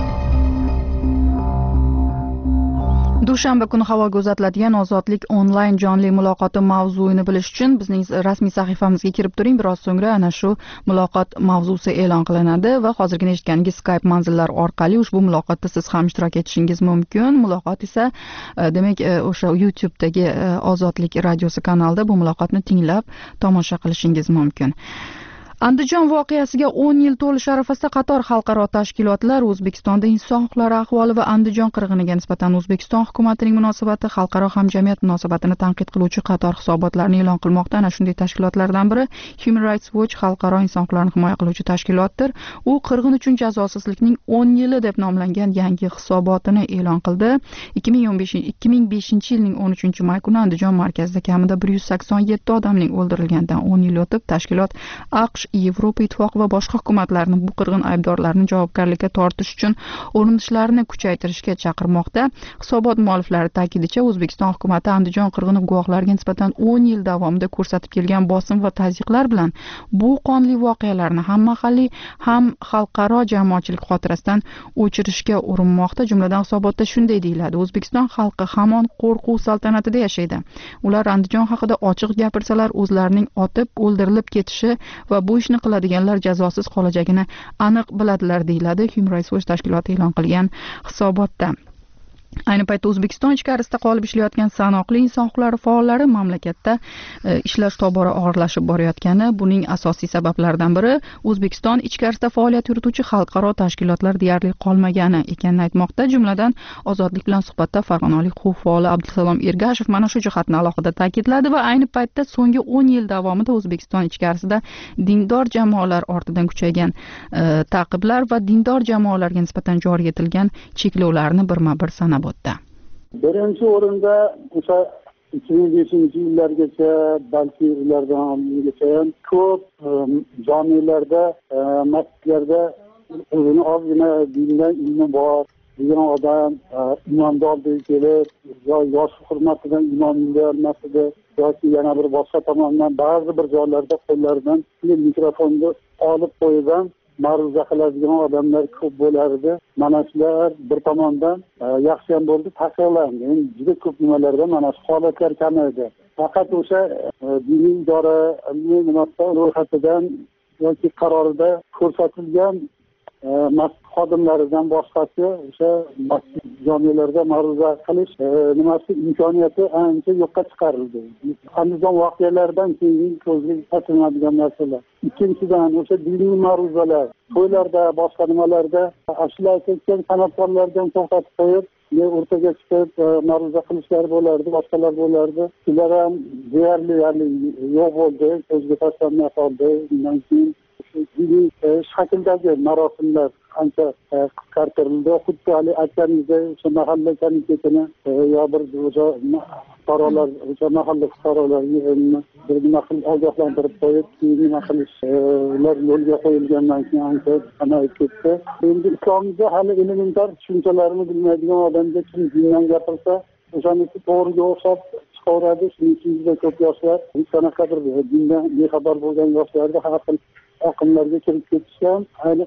Dushanba kuni havoga uzatiladigan Ozodlik onlayn jonli muloqoti mavzuini bilish uchun bizning rasmiy sahifamizga kirib turing. Biroz so'ngra ana shu muloqot mavzusi e'lon qilinadi va hozirgina eshitganingiz Skype manzillari orqali ushbu muloqotda siz ham ishtirok etishingiz mumkin. Muloqot esa demak o'sha YouTube'dagi Ozodlik radiosi kanalida bu muloqotni tinglab tomosha qilishingiz mumkin. Andijon voqeasiga o'n yil to'lish arafasida qator xalqaro tashkilotlar O'zbekistonda inson huquqlari ahvoli va Andijon qirg'iniga nisbatan O'zbekiston hukumatining munosabati, xalqaro hamjamiyat munosabatini tanqid qiluvchi qator hisobotlarni e'lon qilmoqda. Ana shunday tashkilotlardan biri Human Rights Watch, xalqaro inson huquqlarini himoya qiluvchi tashkilotdir. U qirg'in uchun jazosizlikning o'n yili deb nomlangan yangi hisobotini e'lon qildi. ikki ming beshinchi yilning o'n uchinchi may kuni Andijon markazida kamida bir yuz sakson yetti odamning o'ldirilganidan o'n yil o'tib, tashkilot AQSh, Yevropa Ittifoqi va boshqa hukumatlarni bu qirg'in aybdorlarini javobgarlikka tortish uchun urinishlarini kuchaytirishga chaqirmoqda. Hisobot mualliflari ta'kidicha, O'zbekiston hukumati Andijon qirg'ini guvohlariga nisbatan o'n yil davomida ko'rsatib kelgan bosim va tazyiqlar bilan bu qonli voqealarni ham mahalliy, ham xalqaro jamoatchilik xotirasidan o'chirishga urinmoqda. Jumladan hisobotda shunday deyiladi: O'zbekiston xalqi hamon qo'rquv saltanatida yashaydi. Ular Andijon haqida ochiq gapirsalar, o'zlarining otib, o'ldirilib ketishi va bu ishni qiladiganlar jazosiz qolajagini aniq biladilar, deyiladi Human Rights Watch tashkiloti e'lon qilgan hisobotda. Ayni paytda O'zbekiston ichkarisida qolib ishlayotgan sanoqli inson huquqlari faollari mamlakatda e, ishlash tobora og'irlashib borayotgani, buning asosiy sabablaridan biri O'zbekiston ichkarisida faoliyat yurituvchi xalqaro tashkilotlar deyarli qolmagani ekanini aytmoqda. Jumladan Ozodlik bilan suhbatda farg'onalik huquq faoli Abdusalom Ergashev mana shu jihatni alohida ta'kidladi va ayni paytda so'nggi o'n yil davomida O'zbekiston ichkarisida dindor jamoalar ortidan kuchaygan e, ta'qiblar va dindor jamoalarga nisbatan joriy etilgan cheklovlarni birma-bir sanab o'tdi. Birinchi o'rinda o'sha ikki ming beshinchi yillargacha, balki ulardan oldingacha ham ko'p jamilarda, masjidlarda o'zini ozgina dindan ilmi bor degan odam imomni oldiga kelib yo yosh hurmatidan imomni bermasdi yoki yana bir boshqa tomondan ba'zi bir joylarda qo'llaridan mikrofonni olib qo'yib ham ma'ruza qiladigan odamlar ko'p bo'lardi. Mana shular bir tomondan yaxshi ham bo'ldi, taqiqlandi. Endi juda ko'p nimalarda mana shu holatlar kamaydi. Faqat o'sha diniy idora nimadan ro'yxatidan yoki qarorida ko'rsatilgan masjid xodimlaridan boshqasi o'sha masjid jomelarda ma'ruza qilish nimasi imkoniyati ancha yo'qqa chiqarildi. Andijon voqealaridan keyin ko'zga tashlanadigan narsalar. Ikkinchidan o'sha diniy ma'ruzalar, to'ylarda, boshqa nimalarda ashula ketgan san'atkorlardan to'xtatib qo'yib, o'rtaga chiqib ma'ruza qilishlar bo'lardi, boshqalar bo'lardi. Ular ham deyarli yo'q bo'ldi, ko'zga tashlanmay qoldi. Undan keyin diniy shakldagi marosimlar ancha qisqartirildi. Xuddi hali aytganingizday o'sha mahalla komitetini yo bir o'sha fuqarolar, o'sha mahalla fuqarolarini bir nima qilib ogohlantirib qo'yib, keyin nima qilishlar yo'lga qo'yilgandan keyin ancha kamayib ketdi. Endi islomda hali elementar tushunchalarni bilmaydigan odamga kim dindan gapirsa, o'shaniki to'g'riga o'xshab chiqaveradi. Shuning uchun juda ko'p yoshlar hech qanaqadir dindan bexabar bo'lgan yoshlarga har xil oqimlarga kirib ketishgan.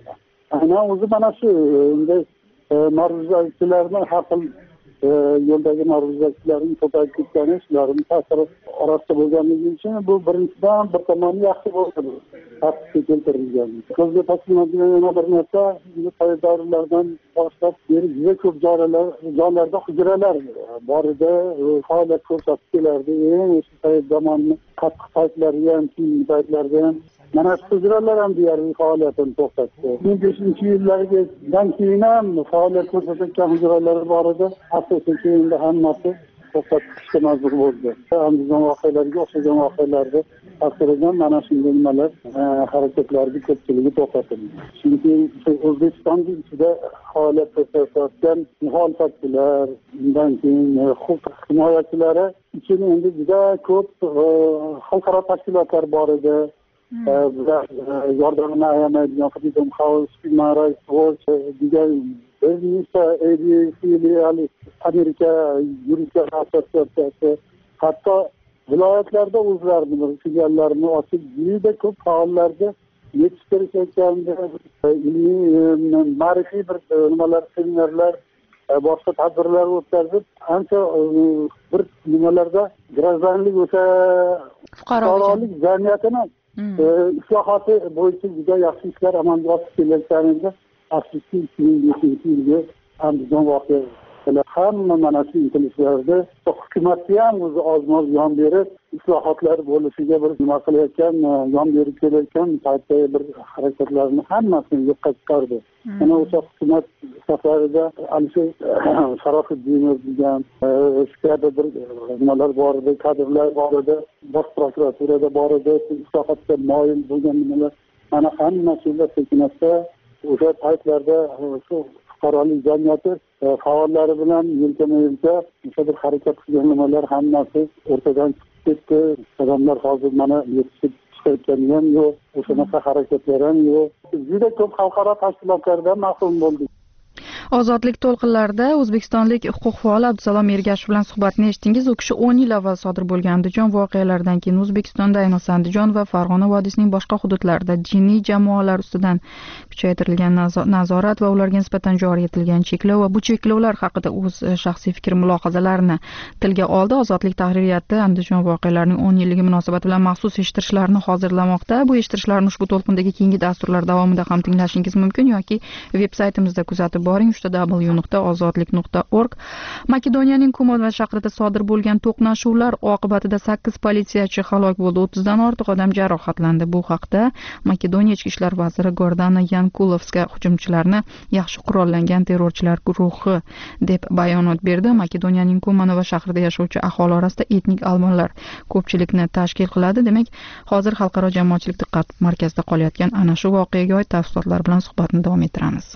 Aynan o'zi mana shu endi ma'ruzachilarni har xil yo'ldagi ma'ruzachilarning ko'payib ketgani shularning ta'siri orasida bo'lganligi uchun bu birinchidan bir tomoni yaxshi bo'ldi. Tartibga keltirilgan. Ko'zga tashlanadigan yana bir narsa, to'y davrlardan boshlab beri juda ko'p joylar, joylarda hujralar bor edi, faoliyat ko'rsatib kelardi. Eng o'sha to'y zamonni qattiq paytlari ham, keyingi paytlarda ham mana shu hujralar ham deyarli faoliyatini to'xtatdi. ikki ming beshinchi yillardan keyin ham faoliyat ko'rsatgan hujralar bor edi. Asosiy keyinda hammasi to'xtatib qilishga majbur bo'ldi. Andijon voqealariga o'xshagan voqealarda ta'siridan mana shunday nimalar harakatlarga ko'pchiligi to'xtatildi. Chunki O'zbekistonning ichida faoliyat ko'rsatayotgan muxolifatchilar, undan keyin huquq himoyachilari uchun endi juda ko'p xalqaro tashkilotlar bor edi. Bular yordamini ayamaydigan Freedom House, Human Rights Watch degan bir nechta filiali Amerika yuristlar assotsiatsiyasi, hatto viloyatlarda o'zlarining filiallarini ochib, juda ko'p faollarga yetishtirishayotganda ilmiy ma'rifiy bir nimalar, seminarlar, boshqa tadbirlar o'tkazib, ancha bir nimalarda gражданlik o'sha fuqarolik jamiyatini islohoti bo'yicha juda yaxshi ishlar amalga oshib kelayotganida afsuski ikki ming beshinchi yilgi Andijon voqealari hamma mana shu intilishlarda hukumatga ham o'zi ozmoz yon berib islohotlar bo'lishiga bir nima qilayotgan, yon berib kelayotgan paytda bir harakatlarni hammasini yo'qqa chiqardi. Mana o'sha hukumat safarida Alisher Sharofiddinov degan kabi bir nimalar bor edi, kadrlar bor edi, bosh prokuraturada bor edi, islohotga moyil bo'lgan nimalar. Mana hamma shular sekinatda o'sha paytlarda shu fuqarolik jamiyati faollari bilan yelkama-yelka o'sha bir harakat qilgan nimalar hammasi o'rtadan chiqib ketdi. Odamlar hozir mana yetishib chiqayotgani ham yo'q, o'shanaqa harakatlar ham yo'q. Juda ko'p xalqaro tashkilotlardan mahrum bo'ldik. Ozodlik to'lqinlarida o'zbekistonlik huquq faoli Abdusalom Ergashev bilan suhbatni eshitdingiz. U kishi o'n yil avval sodir bo'lgan Andijon voqealaridan keyin O'zbekistonda, ayniqsa Andijon va Farg'ona vodiysining boshqa hududlarida diniy jamoalar ustidan kuchaytirilgan nazorat va ularga nisbatan joriy etilgan cheklov va bu cheklovlar haqida o'z shaxsiy fikr mulohazalarini tilga oldi. Ozodlik tahririyati Andijon voqealarining o'n yilligi munosabati bilan maxsus eshittirishlarni hozirlamoqda. Bu eshittirishlarni ushbu to'lqindagi keyingi dasturlar davomida ham tinglashingiz mumkin yoki veb-saytimizda kuzatib boring. w nuqta ozodlik nuqta org. Makedoniyaning Kumon shahrida sodir bo'lgan to'qnashuvlar oqibatida sakkiz politsiyachi halok bo'ldi, o'ttizdan ortiq odam jarohatlandi. Bu haqda Makedoniya ichki ishlar vaziri Gordana Yankulovska hujumchilarni yaxshi qurollangan terrorchilar guruhi deb bayonot berdi. Makedoniyaning Kumon shahrida yashovchi aholi orasida etnik albanlar ko'pchilikni tashkil qiladi. Demak, hozir xalqaro jamoatchilik diqqat markazida qolayotgan ana shu voqeaga oid tafsilotlar bilan suhbatni davom ettiramiz.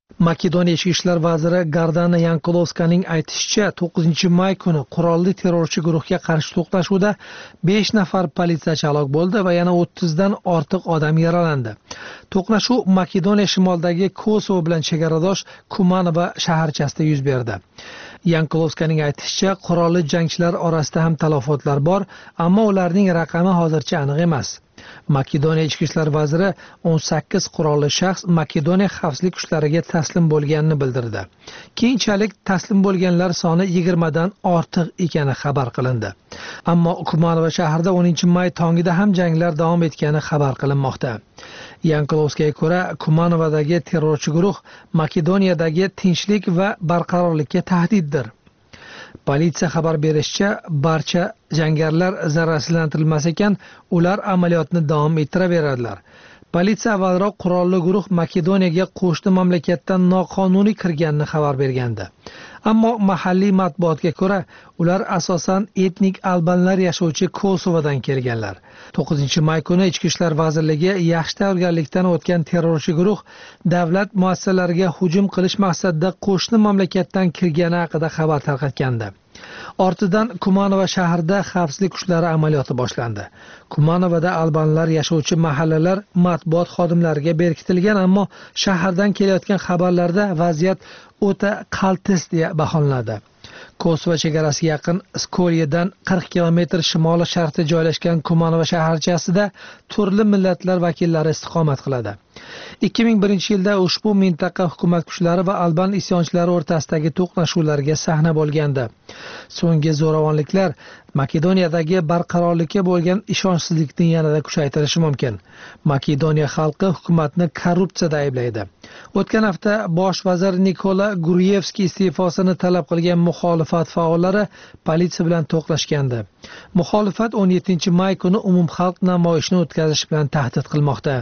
Makedoniya ichki ishlar vaziri Gardana Yankulovskaning aytishicha, to'qqizinchi may kuni qurolli terrorchi guruhga qarshi to'qnashuvda besh nafar politsiyachi halok bo'ldi va yana o'ttizdan ortiq odam yaralandi. To'qnashuv Makedoniya shimolidagi Kosovo bilan chegaradosh Kumanova shaharchasida yuz berdi. Yankulovskaning aytishicha, qurolli jangchilar orasida ham talafotlar bor, ammo ularning raqami hozircha aniq emas. Makedoniya ichki ishlar vaziri o'n sakkiz qurolli shaxs Makedoniya xavfsizlik kuchlariga taslim bo'lganini bildirdi. Keyinchalik taslim bo'lganlar soni yigirmadan ortiq ekani xabar qilindi. Ammo Kumanova shahrida o'ninchi may tongida ham janglar davom etgani xabar qilinmoqda. Yankulovskaga ko'ra, Kumanovadagi terrorchi guruh Makedoniyadagi tinchlik va barqarorlikka tahdiddir. Politsiya xabar berishicha, barcha jangarilar zararsizlantirilmas ekan, ular amaliyotni davom ettiraveradilar. Politsiya avvalroq qurolli guruh Makedoniyaga qo'shni mamlakatdan noqonuniy kirganini xabar bergandi. Ammo mahalliy matbuotga ko'ra, ular asosan etnik albanlar yashovchi Kosovodan kelganlar. to'qqizinchi may kuni Ichki ishlar vazirligi yaxshi tayyorgarlikdan o'tgan terrorchi guruh davlat muassasalariga hujum qilish maqsadida qo'shni mamlakatdan kirgani haqida xabar tarqatgandi. Ortidan Kumanova shahrida xavfsizlik kuchlari amaliyoti boshlandi. Kumanovada albanlar yashovchi mahallalar matbuot xodimlariga berkitilgan, ammo shahardan kelayotgan xabarlarda vaziyat o'ta qaltis deya baholanadi. Kosovo chegarasiga yaqin Skolyedan qirq kilometr shimoli sharqda joylashgan Kumanova shaharchasida turli millatlar vakillari istiqomat qiladi. ikki ming birinchi yilda ushbu mintaqa hukumat kuchlari va alban isyonchilari o'rtasidagi to'qnashuvlarga sahna bo'lgandi. So'nggi zo'ravonliklar Makedoniyadagi barqarorlikka bo'lgan ishonchsizlikni yanada kuchaytirishi mumkin. Makedoniya xalqi hukumatni korrupsiyada ayblaydi. O'tgan hafta bosh vazir Nikola Guriyevskiy iste'fosini talab qilgan muxolifat faollari politsiya bilan to'qnashgandi. Muxolifat o'n yettinchi may kuni umumxalq namoyishini o'tkazish bilan tahdid qilmoqda.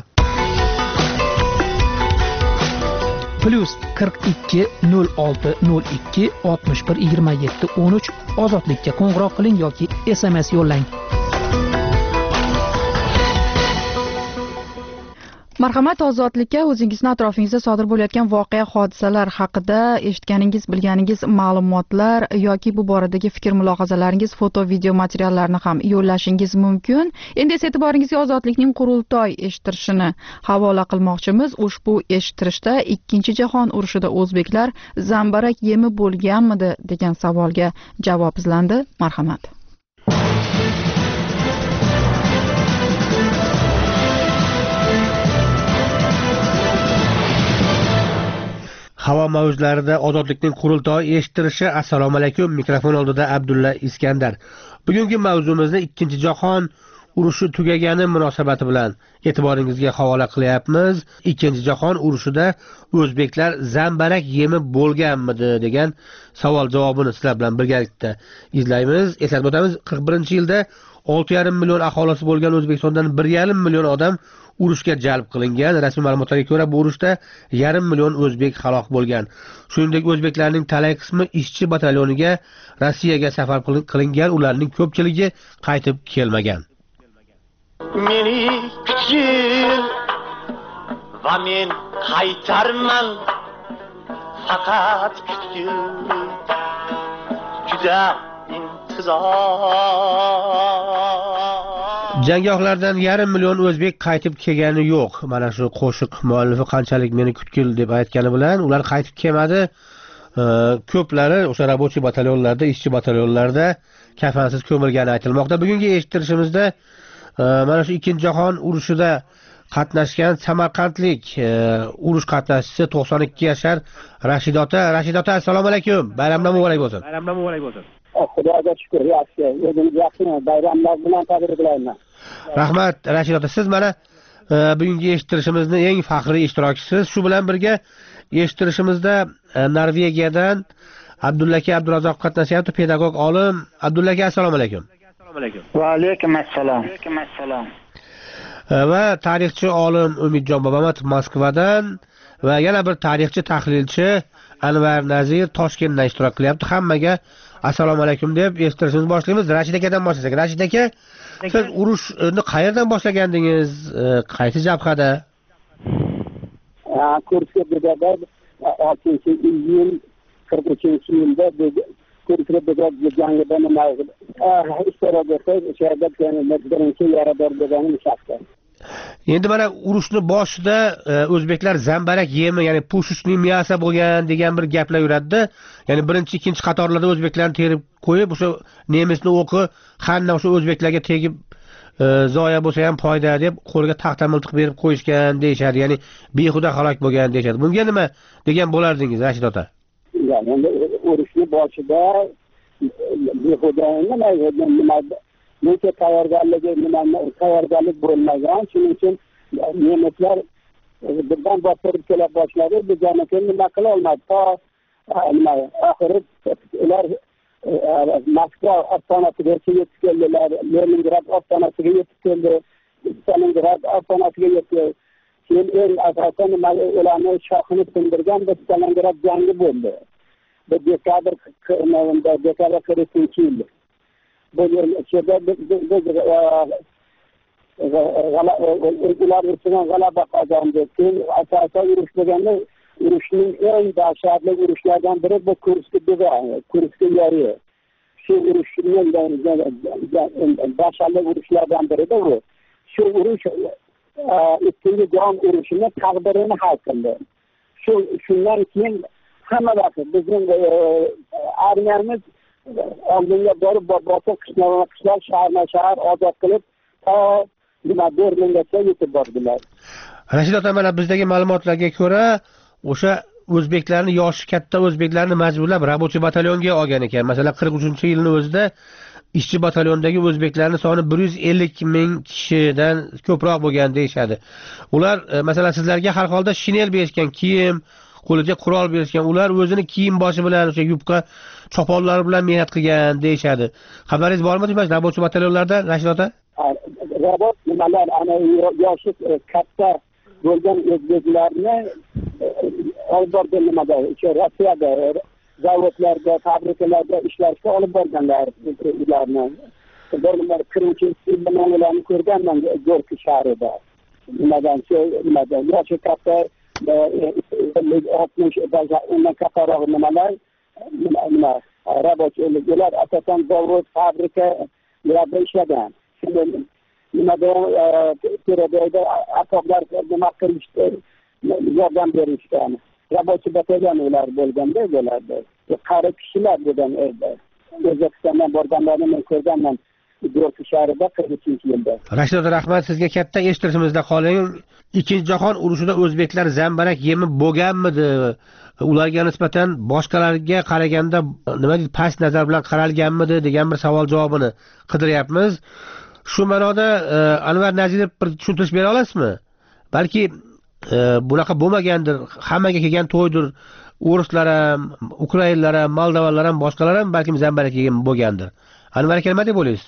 Plus qirq ikki nol olti nol ikki oltmish bir yigirma yetti o'n uch ozodlikka qo'ng'iroq qiling yoki S M S yo'llang. Marhamat, ozodlikka o'zingizni atrofingizda sodir bo'layotgan voqea hodisalar haqida eshitganingiz, bilganingiz ma'lumotlar yoki bu boradagi fikr mulohazalaringiz, foto, video materiallarni ham yo'llashingiz mumkin. Endi esa e'tiboringizga ozodlikning qurultoy eshittirishini havola qilmoqchimiz. Ushbu eshittirishda ikkinchi jahon urushida o'zbeklar zambarak yemi bo'lganmidi degan savolga javob izlandi. Marhamat. Havo mavjlarida ozodlikning qurultoyi eshittirishi. Assalomu alaykum. Mikrofon oldida Abdulla Iskandar. Bugungi mavzumizni ikkinchi jahon urushi tugagani munosabati bilan e'tiboringizga havola qilyapmiz. Ikkinchi jahon urushida o'zbeklar zambarak yemi bo'lganmidi degan savol javobini sizlar bilan birgalikda izlaymiz. Eslatib o'tamiz, qirq birinchi yilda olti yarim million aholisi bo'lgan O'zbekistondan bir yarim million odam urushga jalb qilingan. Rasmiy ma'lumotlarga ko'ra bu urushda yarim million o'zbek halok bo'lgan. Shuningdek, o'zbeklarning talay qismi ishchi batalyoniga Rossiyaga safar qilingan, ularning ko'pchiligi qaytib kelmagan. Meni kuchim va men qaytarman faqat kuchim juda Janggohlardan yarim million o'zbek qaytib kelgani yo'q. Mana shu qo'shiq muallifi qanchalik meni kutkil deb aytgani bilan ular qaytib kelmadi. Ko'plari o'sha rabochiy batalyonlarda, ishchi batalyonlarda kafansiz ko'milgani aytilmoqda. Bugungi eshittirishimizda mana shu ikkinchi jahon urushida qatnashgan samarqandlik urush qatnashchisi to'qson ikki yashar Rashid ota. Rashid ota, assalomu alaykum. Bayramlar muborak bo'lsin. Bayramlar muborak bo'lsin. Xudoga shukr, yaxshi. O'zingiz yaxshimi? Bayramlar bilan tabriklayman. Rahmat Rashid ota, siz mana bugungi eshittirishimizni eng faxriy ishtirokchisiz. Shu bilan birga eshittirishimizda Norvegiyadan Abdulla aka Abdurazzoq qatnashyapti, pedagog olim. Abdulla aka, assalomu alaykum. Assalomu alaykum. Va alaykum assalom. Alaykum assalom. Va tarixchi olim Umidjon Bobomatov Moskvadan va yana bir tarixchi tahlilchi Anvar Nazir Toshkentdan ishtirok qilyapti. Hammaga assalomu alaykum deb eshittirishimizni boshlaymiz. Rashid akadan boshlasak. Rashid aka, siz urushni qayerdan boshlagandingiz? Qaysi jabhada? Ha, Kurskda oltinchi iyun qirq uchinchi yilda jangida nima isroil desak o'sha yerda birinchi yarador bo'lganim shaxsan. Endi mana urushni boshida o'zbeklar zambarak yemi, ya'ni pushishning miyasi bo'lgan degan bir gaplar yuradi. Ya'ni birinchi, ikkinchi qatorlarda o'zbeklarni terib qo'yib, o'sha nemisni o'qi hamma o'sha o'zbeklarga tegib zoya bo'lsa ham foyda deb qo'lga taxta miltiq berib qo'yishgan deyshadi. Ya'ni behuda halok bo'lgan deyshadi. Bunga nima degan bo'lardingiz, Rashid ota? Endi urushni boshida behuda nima nima buncha tayyorgarligi nimani tayyorgarlik bo'lmagan, shuning uchun nemislar birdan bostirib kela boshladi. Biz yana nima qila olmadi. To nima oxiri ular Moskva ostonasiga yetib keldilar, Leningrad ostonasiga yetib keldi, Stalingrad ostonasiga yetdi. Keyin eng asosan ularni shohini sindirgan bir Stalingrad jangi bo'ldi. Bu dekabr dekabr qirq uchinchi yil. Bu yerda ular ustidan g'alaba qozondi. Keyin asosan urush bo'lganda urushning eng dahshatli urushlardan biri bu Kursk devori, Kursk yo'li. Shu urushning dahshatli urushlardan biridir bu. Shu urush ikkinchi jahon urushini taqdirini hal qildi. Shu shundan keyin hamma vaqt bizning armiyamiz oldinga borib bosib qishloq qishloq shaharma shahar ozod qilib to nima Berlingacha yetib bordilar. Rashid ota, mana bizdagi ma'lumotlarga ko'ra o'sha o'zbeklarni yoshi katta o'zbeklarni majburlab rabochiy batalyonga olgan ekan. Masalan, qirq uchinchi yilning o'zida ishchi batalyondagi o'zbeklarning soni bir yuz ellik ming kishidan ko'proq bo'lgan deyshadi. Ular masalan sizlarga har holda shinel berishgan, kiyim, qo'liga qurol berishgan. Ular o'zini kiyim boshi bilan o'sha yubqa choponlar bilan mehnat qilgan deyshadi. Xabaringiz bormi demak rabochiy batalyonlarda, Rashid ota? Rabot nimalar ana yoshi katta bo'lgan o'zbeklarni olib borgan nimada, o'sha Rossiyada zavodlarda, fabrikalarda ishlashga olib borganlar ularni. Ular qirq uchinchi yilda men ularni ko'rganman Gorki shahrida. Nimadan shu nimadan yoshi katta oltmish undan kattaroq nimalar nima rabochilar asosan zavod, fabrika ularda ishlagan. Nimada Peredoyda asoblar nima qilishdi, yordam berishgan. Rabochiy batalyon ular bo'lganda bo'lardi. Qari kishilar bo'lgan edi. O'zbekistondan borganlarni men ko'rganman Gorki shahrida qirq uchinchi yilda. Rashid ota, rahmat sizga katta, eshittirishimizda qoling. Ikkinchi jahon urushida o'zbeklar zambarak yemi bo'lganmidi? Ularga nisbatan boshqalarga qaraganda nima deydi, past nazar bilan qaralganmidi degan bir savol javobini qidiryapmiz. Shu ma'noda Anvar Nazirov bir tushuntirish bera olasizmi? Balki bunaqa bo'lmagandir, hammaga kelgan to'ydir. O'rislar ham, ukrainlar ham, moldovalar ham, boshqalar ham balki zambarak yemi bo'lgandir. Anvar aka, nima deb o'ylaysiz?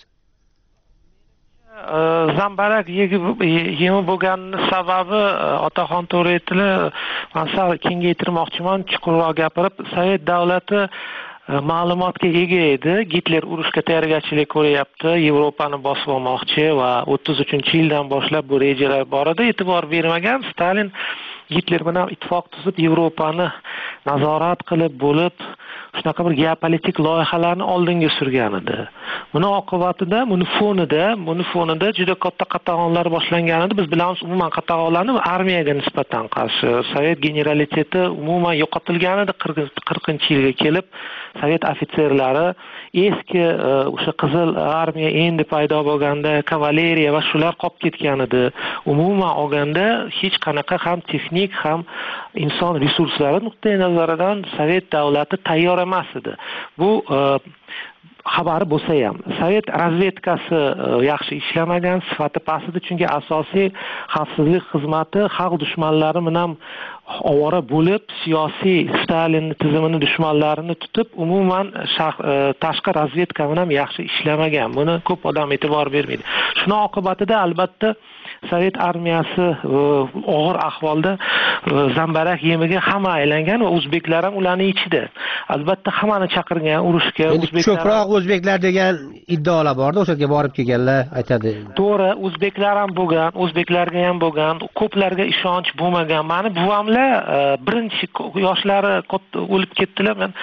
Zambarak yemi bo'lganini sababi otaxon to'g'ri aytdilar. Men sal kengaytirmoqchiman, chuqurroq gapirib, Sovet davlati ma'lumotga ega edi. Gitler urushga tayyorgarchilik ko'ryapti, Yevropani bosib olmoqchi va o'ttiz uchinchi yildan boshlab bu rejalar bor edi. E'tibor bermagan Stalin Gitler bilan ittifoq tuzib Yevropani nazorat qilib bo'lib shunaqa bir geopolitik loyihalarni oldinga surgan edi. Buni oqibatida, buni fonida, buni fonida juda katta qatag'onlar boshlangan edi. Biz bilamiz, umuman qatag'onlarni armiyaga nisbatan qarshi Sovet generaliteti umuman yo'qotilgan edi. qirqinchi yilga kelib Sovet ofitserlari eski o'sha qizil armiya endi paydo bo'lganda kavaleriya va shular qolib ketgan edi. Umuman olganda hech qanaqa ham texnik ham inson resurslari nuqtai nazaridan Sovet davlati tayyor emas edi. Bu xabari bo'lsa ham Sovet razvedkasi yaxshi ishlamagan, sifati past edi, chunki asosiy xavfsizlik xizmati xalq dushmanlari bilan ovora bo'lib, siyosiy Stalin tizimini dushmanlarini tutib, umuman tashqi razvedka bilan yaxshi ishlamagan. Buni ko'p odam e'tibor bermaydi. Shuning oqibatida albatta Sovet armiyasi og'ir ahvolda zambarak yemiga hamma aylangan va o'zbeklar ham ularning ichida. Albatta hammani chaqirgan urushga. O'zbeklar ko'proq o'zbeklar degan iddaolar borda, o'sha yerga borib kelganlar aytadi. To'g'ri, o'zbeklar ham bo'lgan, o'zbeklarga ham bo'lgan, ko'plarga ishonch bo'lmagan. Meni buvamlar borganlar birinchi yoshlari o'lib ketdilar. Men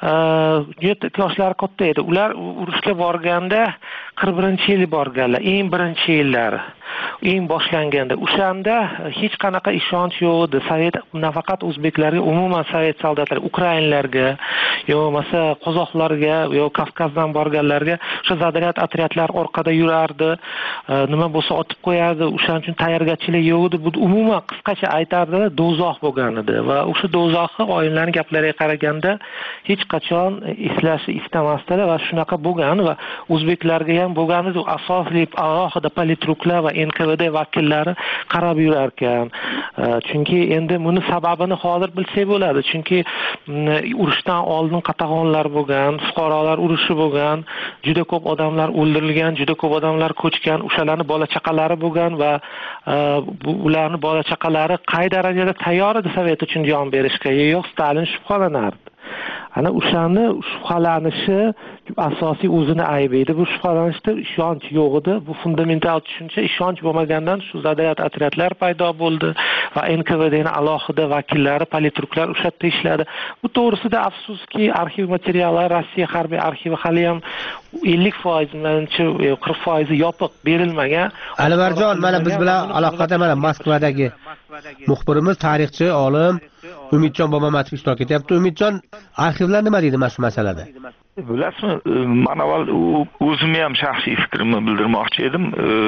yoshlari katta edi. Ular urushga borganda qirq birinchi yili borganlar, eng birinchi yillari. Eng boshlanganda o'shanda hech qanaqa ishonch yo'q edi. Sovet nafaqat o'zbeklarga, umuman sovet soldatlariga, ukrainlarga, yo bo'lmasa qozoqlarga, yo Kavkazdan borganlarga o'sha zaryad otryadlar orqada yurardi. Nima bo'lsa otib qo'yardi. O'shaning uchun tayyorgarchilik yo'q edi. Bu umuman qisqacha aytardilar, do'zax bo'lgan edi va o'sha do'zaxni oyinlarning gaplariga qaraganda hech qachon eslashni istamasdilar va shunaqa bo'lgan va o'zbeklarga ham bo'lgan edi. Asosli alohida politruklar va N K V D vakillari qarab yurar ekan. Chunki endi buni sababini hozir bilsak bo'ladi. Chunki urushdan oldin qatag'onlar bo'lgan, fuqarolar urushi bo'lgan, juda ko'p odamlar o'ldirilgan, juda ko'p odamlar ko'chgan, o'shalarning bola chaqalari bo'lgan va ularning bola chaqalari qay darajada tayyor edi Sovet uchun jon berishga, yo'q Stalin shubhalanardi. Ana o'shani shubhalanishi asosiy o'zini aybi edi. Bu shubhalanishda ishonch yo'q edi. Bu fundamental tushuncha, ishonch bo'lmagandan shu zaryad otryadlar paydo bo'ldi va N K V D'ning alohida vakillari, politruklar o'sha yerda ishladi. Bu to'g'risida afsuski arxiv materiallar, Rossiya harbiy arxivi hali ham ellik foiz, menimcha qirq foiz yopiq berilmagan. Alimarjon, mana biz bilan aloqada mana Moskvadagi muxbirimiz, tarixchi, olim Umidjon Bobomatov ishtirok etyapti. Umidjon, arxivlar nima deydi mana shu masalada? Bilasizmi, men avval o'zimni ham shaxsiy fikrimni bildirmoqchi edim.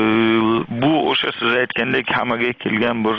Bu o'sha siz aytgandek hammaga kelgan bir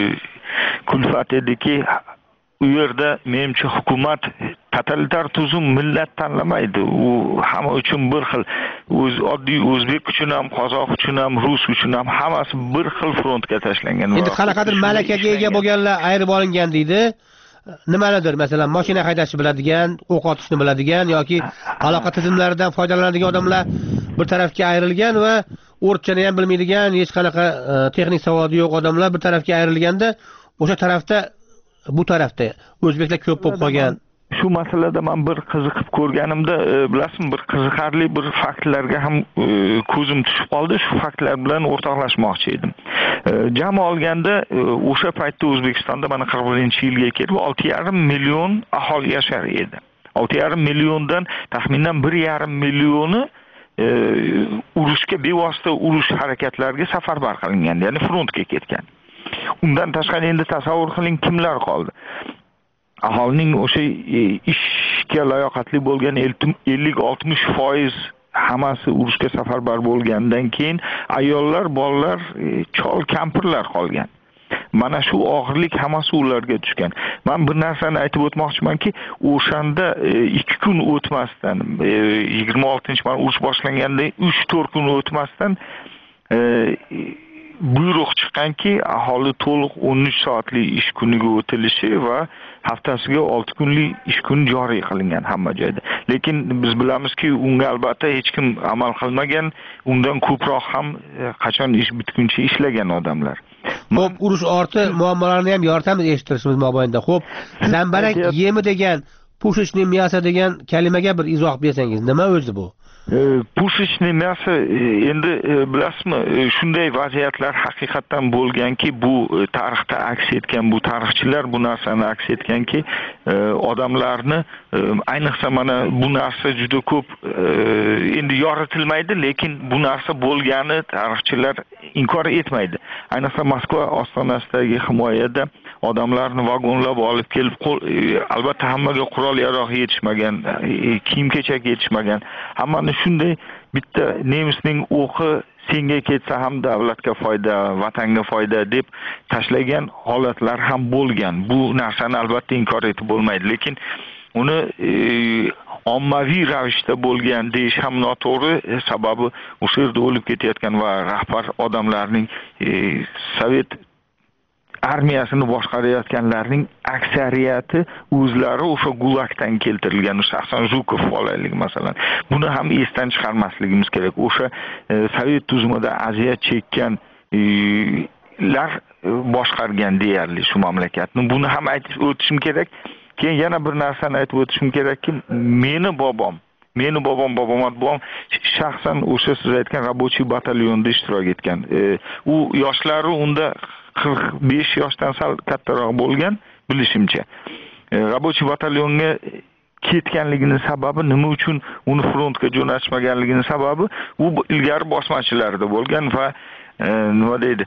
kulfat ediki, u yerda menimcha hukumat totalitar tuzum millat tanlamaydi. U hamma uchun bir xil. O'z oddiy o'zbek uchun ham, qozoq uchun ham, rus uchun ham hammasi bir xil frontga tashlangan. Endi qanaqadir malakaga ega bo'lganlar ayirib olingan deydi. Nimanidir, masalan, mashina haydashni biladigan, o'q otishni biladigan yoki aloqa tizimlaridan foydalanadigan odamlar bir tarafga ayrilgan va o'rtchani ham bilmaydigan, hech qanaqa texnik savodi yo'q odamlar bir tarafga ayrilganda, o'sha tarafda bu tarafda o'zbeklar ko'p bo'lib qolgan. Shu masalada men bir qiziqib ko'rganimda, bilasizmi, bir qiziqarli bir faktlarga ham ko'zim tushib qoldi. Shu faktlar bilan o'rtoqlashmoqchi edim. Jami olganda o'sha paytda O'zbekistonda mana qirq birinchi yilga kelib olti yarim million aholi yashar edi. olti yarim milliondan taxminan bir yarim millioni urushga bevosita urush harakatlariga safarbar qilingan, ya'ni frontga ketgan. Undan tashqari endi tasavvur qiling, kimlar qoldi? Aholining o'sha ishga layoqatli bo'lgan ellik oltmish foiz hammasi urushga safarbar bo'lgandan keyin ayollar, bolalar, chol, kampirlar qolgan. Mana shu og'irlik hammasi ularga tushgan. Men bir narsani aytib o'tmoqchimanki, o'shanda ikki kun o'tmasdan, yigirma oltinchi mart urush boshlanganda uch to'rt kun o'tmasdan buyruq chiqqanki, aholi to'liq o'n uch soatli ish kuniga o'tilishi va haftasiga olti kunlik ish kuni joriy qilingan hamma joyda. Lekin biz bilamizki, unga albatta hech kim amal qilmagan, undan ko'proq ham qachon ish bitguncha ishlagan odamlar. Xo'p, urush orti muammolarni ham yoritamiz eshittirishimiz mobaynida. Xo'p, zambarak yemi degan, pushishni miyasi degan kalimaga bir izoh bersangiz, nima o'zi bu? Pushishni miyasi, endi bilasizmi, shunday vaziyatlar haqiqatan bo'lganki, bu tarixda aks etgan, bu tarixchilar bu narsani aks etganki, odamlarni, ayniqsa mana bu narsa juda ko'p endi yoritilmaydi, lekin bu narsa bo'lgani tarixchilar inkor etmaydi. Ayniqsa Moskva ostonasidagi himoyada odamlarni vagonlab olib kelib, albatta hammaga qurol yarog' yetishmagan, kiyim-kechak yetishmagan, hammani shunday bitta nemisning o'qi senga ketsa ham davlatga foyda, vatanga foyda deb tashlagan holatlar ham bo'lgan. Bu narsani albatta inkor etib bo'lmaydi, lekin uni ommaviy ravishda bo'lgan deyish ham noto'g'ri, sababi o'sha yerda o'lib ketayotgan va rahbar odamlarning Sovet armiyasini boshqarayotganlarning aksariyati o'zlari o'sha gulagdan keltirilgan, shaxsan Zhukov olaylik masalan. Buni ham esdan chiqarmasligimiz kerak. O'sha Sovet tuzumida aziyat chekkanlar boshqargan deyarli shu mamlakatni. Buni ham aytib o'tishim kerak. Keyin yana bir narsani aytib o'tishim kerakki, meni bobom Meni bobom, bobomat bobom shaxsan o'sha siz aytgan rabochiy batalyonda ishtirok etgan. U yoshlari unda qirq besh yoshdan sal kattaroq bo'lgan bilishimcha. Рабочий batalyonga ketganligini sababi nima uchun uni frontga jo'natishmaganligini sababi u ilgari bosmachilarda bo'lgan va nima deydi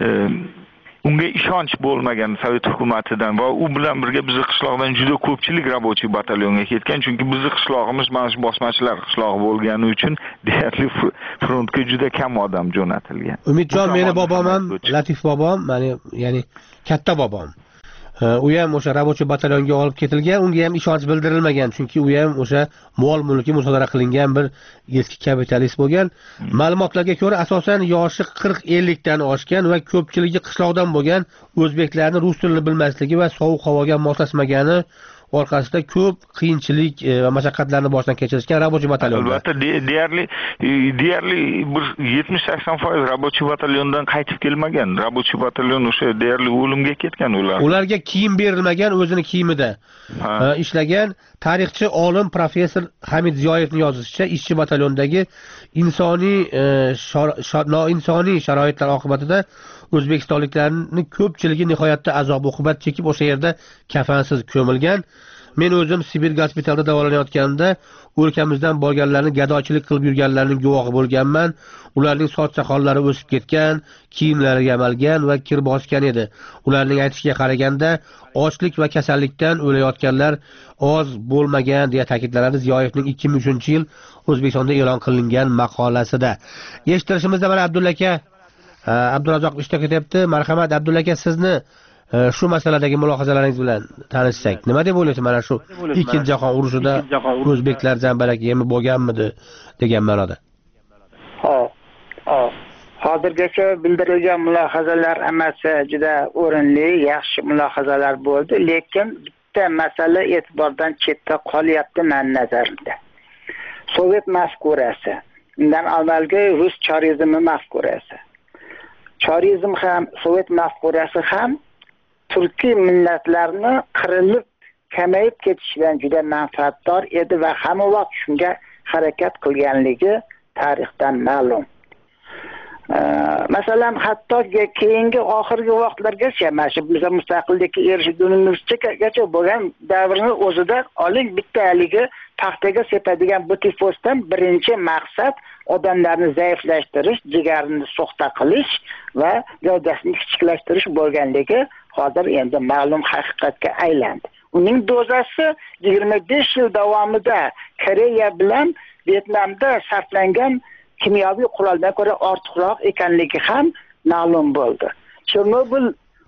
unga ishonch bo'lmagan Sovet hukumatidan va u bilan birga bizning qishloqdan juda ko'pchilik rабочий batalyonga ketgan, chunki bizning qishlog'imiz mana shu bosmachilar qishlog'i bo'lgani uchun deyarli frontga juda kam odam jo'natilgan. Umidjon meni bobom ham, Latif bobom, mani ya'ni katta bobom. U ham o'sha rабочий batalyonga olib ketilgan, unga ham ishonch bildirilmagan, chunki u ham o'sha mol mulki musodara qilingan bir eski kapitalist bo'lgan. Ma'lumotlarga ko'ra, asosan yoshi qirq ellik dan oshgan va ko'pchiligi qishloqdan bo'lgan o'zbeklarning rus tilini bilmasligi va sovuq havoga moslasmagani orqasida ko'p qiyinchilik va mashaqqatlarni boshdan kechirishgan rабочий batalyon. Albatta, deyarli deyarli bir yetmish sakson foiz rабочий batalyondan qaytib kelmagan. rабочий batalyon o'sha deyarli o'limga ketgan ular. Ularga kiyim berilmagan, o'zini kiyimida ishlagan. Tarixchi olim professor Hamid Ziyoyevning yozishicha, ishchi batalyondagi insoniy noinsoniy sharoitlar oqibatida o'zbekistonliklarning ko'pchiligi nihoyatda azob uqubat chekib o'sha yerda kafansiz ko'milgan. Men o'zim Sibir gospitalda davolanayotganimda o'lkamizdan borganlarni gadochilik qilib yurganlarning guvohi bo'lganman. Ularning soch soqollari o'sib ketgan, kiyimlari yamalgan va kir bosgan edi. Ularning aytishiga qaraganda ochlik va kasallikdan o'layotganlar oz bo'lmagan deya ta'kidlanadi Ziyoyevning ikki ming uchinchi yil O'zbekistonda e'lon qilingan maqolasida. Eshittirishimizda mana Abdulla aka Abdurazzoq ishtirok etyapti. Marhamat Abdulla aka, sizni shu masaladagi mulohazalaringiz bilan tanishsak, nima deb o'ylaysiz mana shu ikkinchi jahon urushida o'zbeklar zambarak yemi bo'lganmidi degan ma'noda? Xo'p. Xo'p. Hozirgacha bildirilgan mulohazalar hammasi juda o'rinli, yaxshi mulohazalar bo'ldi, lekin bitta masala e'tibordan chetda qolyapti men nazarimda. Sovet mafkurasi, undan avvalgi rus chorizmi mafkurasi. Chorizm ham, Sovet mafkurasi ham turkiy millatlarni qirilib, kamayib ketishidan juda manfaatdor edi va hamma vaqt shunga harakat qilganligi tarixdan ma'lum. Masalan, hatto keyingi oxirgi vaqtlargacha, mana shu mustaqillikka erishgunimizgacha bo'lgan davrni o'zida oling bitta haligi paxtaga sepadigan bu tifosdan birinchi maqsad odamlarni zaiflashtirish, jigarini so'xta qilish va gavdasini kichiklashtirish bo'lganligi hozir endi ma'lum haqiqatga aylandi. Uning dozasi yigirma besh yil davomida Koreya bilan Vyetnamda sarflangan kimyoviy quroldan ko'ra ortiqroq ekanligi ham ma'lum bo'ldi. Chernobil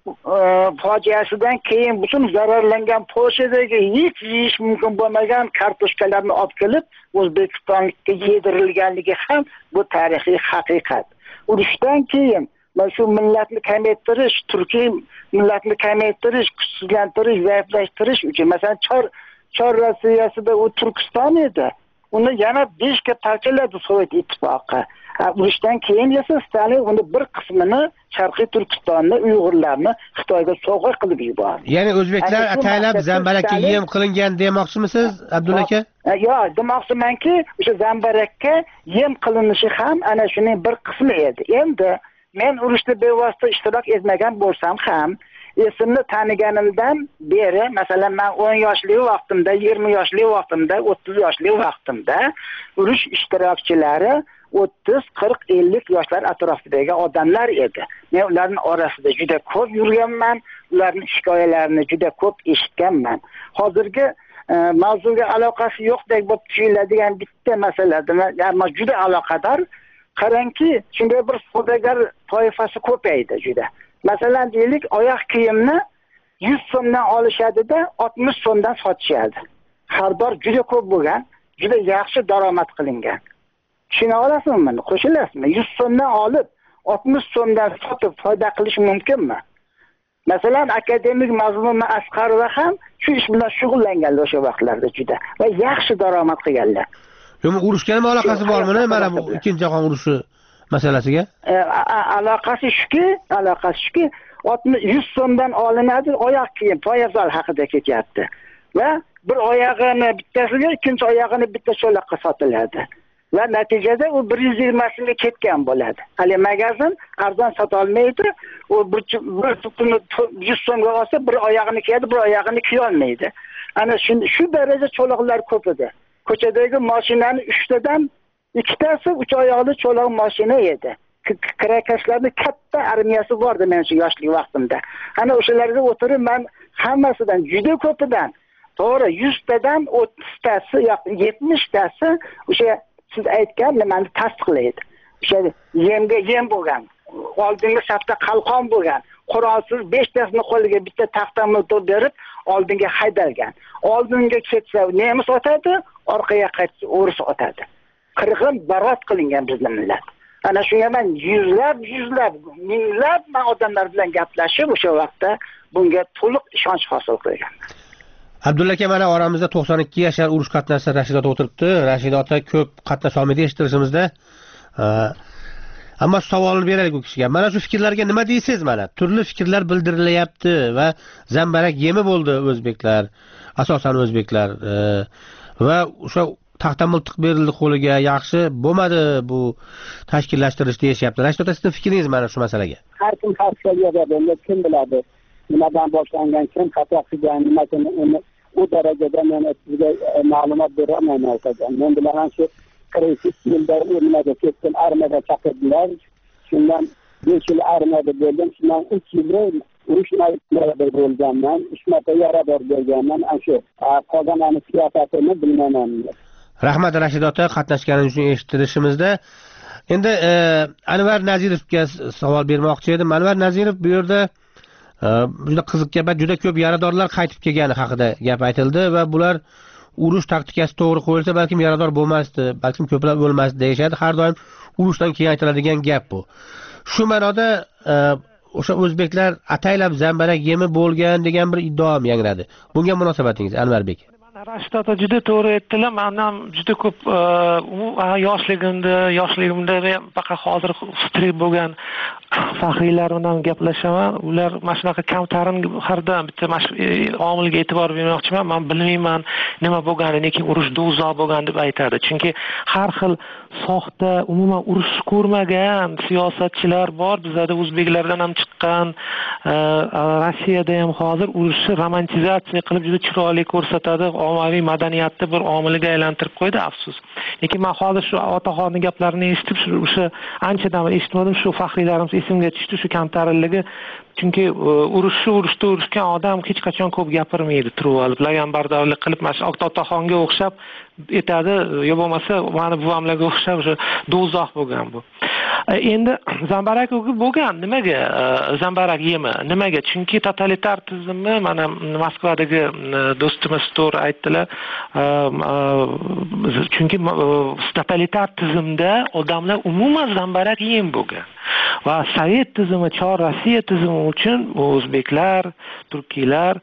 fojiasidan keyin butun zararlangan Polshadagi hech yeyish mumkin bo'lmagan kartoshkalarni olib kelib O'zbekistonga yedirilganligi ham bu tarixiy haqiqat. Urushdan keyin mana shu millatni kamaytirish, turkiy millatni kamaytirish, kuchsizlantirish, zaiflashtirish uchun masalan Chor Chor Rossiyasida u Turkiston edi. Uni yana besh ga parchaladi Sovet ittifoqi. Urushdan keyin esa Stalin uni bir qismini Sharqiy Turkistonni, Uyg'urlarni Xitoyga sovg'a qilib yubordi. Ya'ni o'zbeklar ataylab zambarakka yem qilingan demoqchimisiz, Abdulla aka? Yo'q, demoqchimanki, o'sha zambarakka yem qilinishi ham ana shuning bir qismi edi. Endi men urushda bevosita ishtirok etmagan bo'lsam ham, esimni taniganimdan beri, masalan, men o'n yoshli vaqtimda, yigirma yoshli vaqtimda, o'ttiz yoshli vaqtimda urush ishtirokchilari o'ttiz, qirq, ellik yoshlar atrofidagi odamlar edi. Men ularning orasida juda ko'p yurganman, ularning hikoyalarini juda ko'p eshitganman. Hozirgi e, mavzuga aloqasi yo'qdek bo'lib tuyuladigan bitta masalada, ammo juda aloqador. Qarangki, shunday bir savdogar toifasi ko'paydi juda. Masalan, deylik, oyoq kiyimni yuz so'mdan olishadi-da, oltmish so'mdan sotishadi. Xaridor juda ko'p bo'lgan, juda yaxshi daromad qilingan. Tushuna olasizmi? Qo'shilasizmi? yuz so'mdan olib, oltmish so'mdan sotib foyda qilish mumkinmi? Masalan, akademik Mazmun Asqarova ham shu ish bilan shug'ullanganlar o'sha vaqtlarda juda va yaxshi daromad qilganlar. Yo'q, urushga nima aloqasi bormi mana bu ikkinchi jahon urushi masalasiga? E, aloqasi shuki, aloqasi shuki, yuz so'mdan olinadi oyoq kiyim, poyafzal haqida ketyapti. Va bir oyog'ini bittasiga, ikkinchi oyog'ini bitta cho'loqqa sotiladi. va natijada u bir yuz yigirma so'mga ketgan bo'ladi. Hali magazin arzon sota olmaydi. U bir tutuni yuz so'mga olsa, bir oyog'ini kiyadi, bir oyog'ini kiya olmaydi. Ana shu shu darajada cho'loqlar ko'p edi. Ko'chadagi mashinaning uchtadan ikkitasi uch oyoqli cho'loq mashina edi. Kirakashlarning katta armiyasi bordi men shu yoshlik vaqtimda. Ana o'shalarga o'tirib men hammasidan juda ko'pidan to'g'ri yuztadan o'ttiztasi yoki yetmishtasi o'sha siz aytgan nimani tasdiqlaydi. O'sha yemga yem bo'lgan, oldingi safda qalqon bo'lgan, qurolsiz beshtasini qo'liga bitta taxta motor berib oldinga haydalgan. Oldinga ketsa nemis otadi, orqaga qaytsa o'ris otadi. Qirg'in barot qilingan bizning millat. Ana shunga men yuzlab, yuzlab, minglab men odamlar bilan gaplashib o'sha vaqtda bunga to'liq ishonch hosil qilgan. Abdulla aka, mana oramizda to'qson ikki yashar urush qatnashsa Rashid ota o'tiribdi. Rashid ota ko'p qatnasha olmaydi eshittirishimizda. Ammo savolni beraylik u kishiga. Mana shu fikrlarga nima deysiz? Mana turli fikrlar bildirilyapti va zambarak yemi bo'ldi o'zbeklar, asosan o'zbeklar va o'sha taxta miltiq berildi qo'liga, yaxshi bo'lmadi bu tashkillashtirish deyishyapti. Rashid ota, sizning fikringiz mana shu masalaga? Har kim har yerda kim biladi? Nimadan boshlangan, kim xato qilgan, nimasini uni u darajada men sizga ma'lumot bera olmayman akajon. Men bilaman shu qirq ikki yilda nimaga ketdim, armiyada chaqirdilar. Shundan besh yil armiyada bo'ldim, shundan uch yil urush maydonida bo'lganman, uch marta yarador bo'lganman. Ana shu qolganani siyosatini bilmayman. Rahmat Rashid ota, qatnashganingiz uchun eshittirishimizda. Endi Anvar Nazirovga savol bermoqchi edim. Anvar Nazirov bu yerda juda qiziq gap, juda ko'p yaradorlar qaytib kelgani haqida gap aytildi va bular urush taktikasi to'g'ri qo'yilsa balkim yarador bo'lmasdi, balkim ko'plab bo'lmasdi deyshadi. Har doim urushdan keyin aytiladigan gap bu. Shu ma'noda o'sha o'zbeklar ataylab zambarak yemi bo'lgan degan bir iddio ham yangradi. Bunga munosabatingiz Anvarbek? Rashid ota juda to'g'ri aytdilar. Men ham juda ko'p yoshligimda, yoshligimda faqat hozir strik bo'lgan faxriylar bilan gaplashaman. Ular mana shunaqa kamtarin hardan bitta omilga e'tibor bermoqchiman. Men bilmayman nima bo'lganini, lekin urush do'zax bo'lgan deb aytadi. Chunki har xil soxta, umuman urush ko'rmagan siyosatchilar bor. Bizda o'zbeklardan ham chiqqan, Rossiyada ham hozir urushni romantizatsiya qilib juda chiroyli ko'rsatadi. Ommaviy madaniyatni bir omiliga aylantirib qo'ydi, afsus. Lekin men hozir shu otaxonning gaplarini eshitib, o'sha anchadan eshitmadim, shu faxriylarimiz esimga tushdi, shu kamtarinligi. Chunki urushni urushda urushgan odam hech qachon ko'p gapirmaydi, turib olib, laganbardorlik qilib, mana shu otaxonga o'xshab aytadi, yo bo'lmasa, meni buvamlarga o'xshab o'sha do'zax bo'lgan bu. Endi zambarak bo'lgan, nimaga zambarak yemi? Nimaga? Chunki totalitar tizimni mana Moskvadagi do'stimiz to'g'ri aytdilar. Chunki totalitar tizimda odamlar umuman zambarak yem bo'lgan. Va Sovet tizimi, Chor Rossiya tizimi uchun o'zbeklar, turkiylar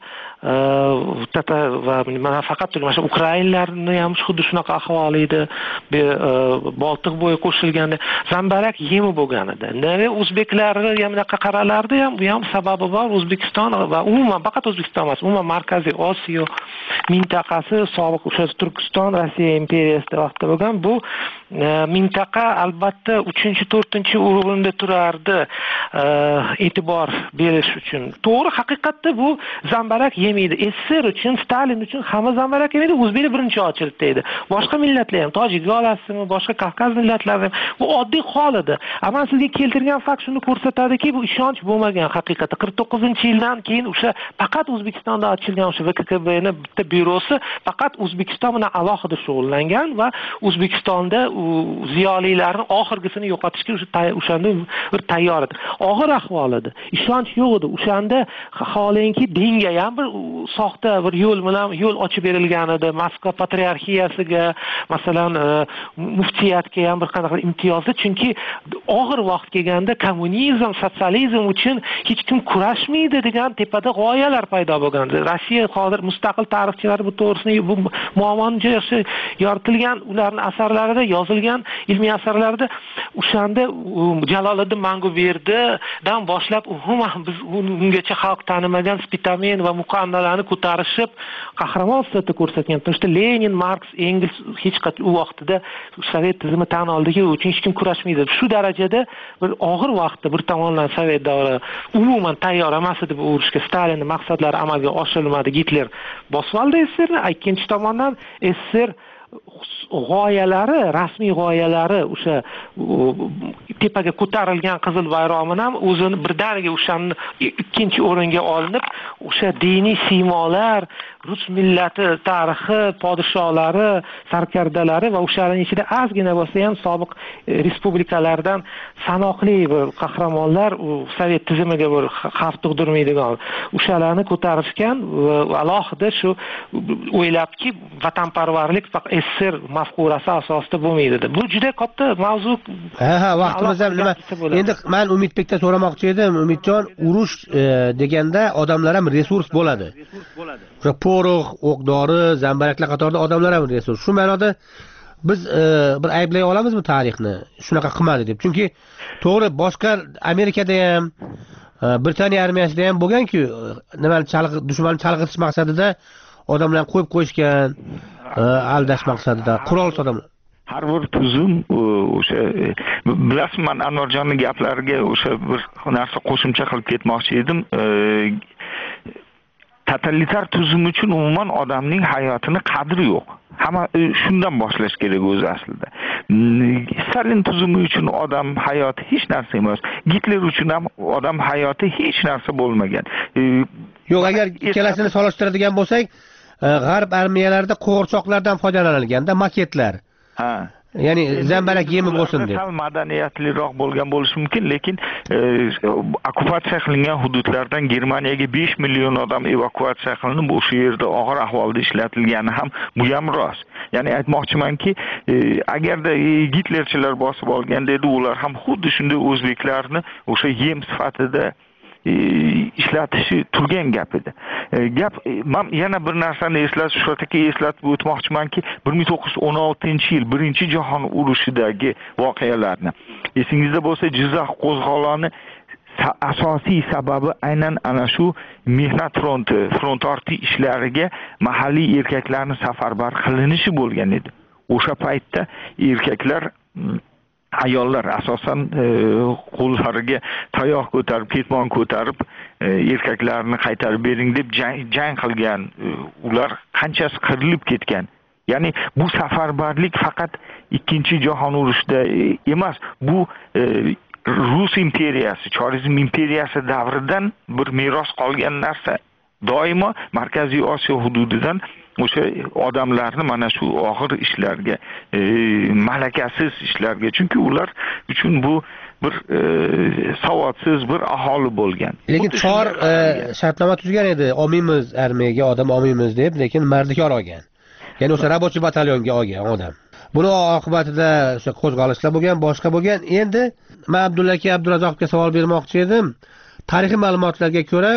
va mana faqat mana shu ukrainlarning ham xuddi shunaqa ahvoli edi. Boltiq bo'yi qo'shilganda zambarak yemi bo'lgan edi. Nega o'zbeklarni ham bunaqa qaralardi ham, bu ham sababi bor. O'zbekiston va umuman faqat O'zbekiston emas, umuman Markaziy Osiyo mintaqasi, sobiq o'sha Turkiston, Rossiya imperiyasida vaqtda bo'lgan bu mintaqa albatta uchinchi to'rtinchi o'rinda turardi e'tibor berish uchun. To'g'ri, haqiqatda bu zambarak yemaydi. S S R uchun, Stalin uchun hamma zambarak yemaydi, o'zbeklar birinchi ochildi edi. Boshqa millatlar ham, tojiklar olasizmi, boshqa Kavkaz millatlari ham bu oddiy hol edi. Ammo sizga keltirgan fakt shuni ko'rsatadiki, bu ishonch bo'lmagan haqiqatda. qirq to'qqizinchi yildan keyin o'sha faqat O'zbekistonda ochilgan o'sha V K K Bning bitta byurosi faqat O'zbekiston bilan alohida shug'ullangan va O'zbekistonda ziyolilarning oxirgisini yo'qotishga o'shanda bir tayyor edi. Og'ir ahvol edi. Ishonch yo'q edi. O'shanda xohlayinki dinga ham bir soxta bir yo'l bilan yo'l ochib berilgan edi. Moskva patriarxiyasiga, masalan, muftiyatga ham bir qanaqa imtiyozli, chunki og'ir vaqt kelganda kommunizm, sotsializm uchun hech kim kurashmaydi degan tepada g'oyalar paydo bo'lgan. Rossiya hozir mustaqil tarixchilari bu to'g'risida bu muammoni juda yaxshi yoritilgan, ularning asarlarida yozilgan ilmiy asarlarda o'shanda Jaloliddin Manguberdidan boshlab umuman biz ungacha xalq tanimagan Spitamen va muqannalarni ko'tarishib qahramon sifatida ko'rsatgan. To'shda Lenin, Marks, Engels hech qachon u vaqtida Sovet tizimi tan oldiki, uchun hech kim kurashmaydi. Shu darajada bir og'ir vaqtda bir tomondan Sovet davri umuman tayyor emas edi bu urushga. Stalinning maqsadlari amalga oshirilmadi. Gitler bosib oldi S S R ni. Ikkinchi tomondan S S R g'oyalari, rasmiy g'oyalari o'sha tepaga ko'tarilgan qizil bayrog'ini ham o'zini birdaniga o'shani ikkinchi o'ringa olinib, o'sha diniy siymolar, rus millati tarixi, podsholari, sarkardalari va o'shalarning ichida ozgina bo'lsa ham sobiq respublikalardan sanoqli bir qahramonlar Sovet tizimiga bir xavf tug'dirmaydigan o'shalarni ko'tarishgan va alohida shu o'ylabki vatanparvarlik faqat S S R mafkurasi asosida bo'lmaydi deb. Bu juda katta mavzu. Ha ha, vaqtimiz ham nima? Endi men Umidbekdan so'ramoqchi edim. Umidjon, urush deganda odamlar ham resurs bo'ladi. O'sha porox, o'q-dori, zambaraklar qatorida odamlar ham resurs. Shu ma'noda biz bir ayblay olamizmi tarixni? Shunaqa qilmadi deb. Chunki to'g'ri, boshqa Amerikada ham, Britaniya armiyasida ham bo'lgan-ku, nimani chalg'i, dushmanni chalg'itish maqsadida odamlarni qo'yib qo'yishgan, aldash maqsadida qurol odamlar. Har bir tuzum o'sha bilasizmi, men Anvarjonning gaplariga o'sha bir narsa qo'shimcha qilib ketmoqchi edim. Totalitar tuzum uchun umuman odamning hayotini qadri yo'q. Hamma shundan boshlash kerak o'zi aslida. Stalin tuzumi uchun odam hayoti hech narsa emas. Gitler uchun ham odam hayoti hech narsa bo'lmagan. Yo'q, agar ikkalasini solishtiradigan bo'lsak, g'arb armiyalarida qo'g'irchoqlardan foydalanilganda maketlar. Ha. Ya'ni zambarak yemi bo'lsin deb. Sal madaniyatliroq bo'lgan bo'lishi mumkin, lekin okupatsiya qilingan hududlardan Germaniyaga besh million odam evakuatsiya qilinib, o'sha yerda og'ir ahvolda ishlatilgani ham bu ham rost. Ya'ni aytmoqchimanki, agarda Gitlerchilar bosib olganda edi, ular ham xuddi shunday o'zbeklarni o'sha yem sifatida ishlatishi turgan gap edi. Gap, men yana bir narsani eslatish, shunchaki eslatib o'tmoqchimanki, bir ming to'qqiz yuz o'n oltinchi yil Birinchi jahon urushidagi voqealarni. Esingizda bo'lsa, Jizzax qo'zg'oloni asosiy sababi aynan ana shu mehnat fronti, front orti ishlariga mahalliy erkaklarning safarbar qilinishi bo'lgan edi. O'sha paytda erkaklar, ayollar asosan qo'llariga tayoq ko'tarib, ketmon ko'tarib, erkaklarni qaytarib bering deb jang qilgan. Ular qanchasi qirilib ketgan. Ya'ni bu safarbarlik faqat Ikkinchi jahon urushida emas, bu Rus imperiyasi, Chorizm imperiyasi davridan bir meros qolgan narsa. Doimo Markaziy Osiyo hududidan o'sha odamlarni mana shu og'ir ishlarga, e, malakasiz ishlarga, chunki ular uchun bu bir e, savodsiz bir aholi bo'lgan. Lekin Chor e, shartnoma tuzgan edi, olmaymiz armiyaga odam olmaymiz deb, lekin mardikor olgan. Ya'ni o'sha rabochiy batalyonga olgan odam. Buni oqibatida o'sha qo'zg'alishlar bo'lgan, boshqa bo'lgan. Endi men Abdulla aka Abdurazzoqovga savol bermoqchi edim. Tarixiy ma'lumotlarga ko'ra,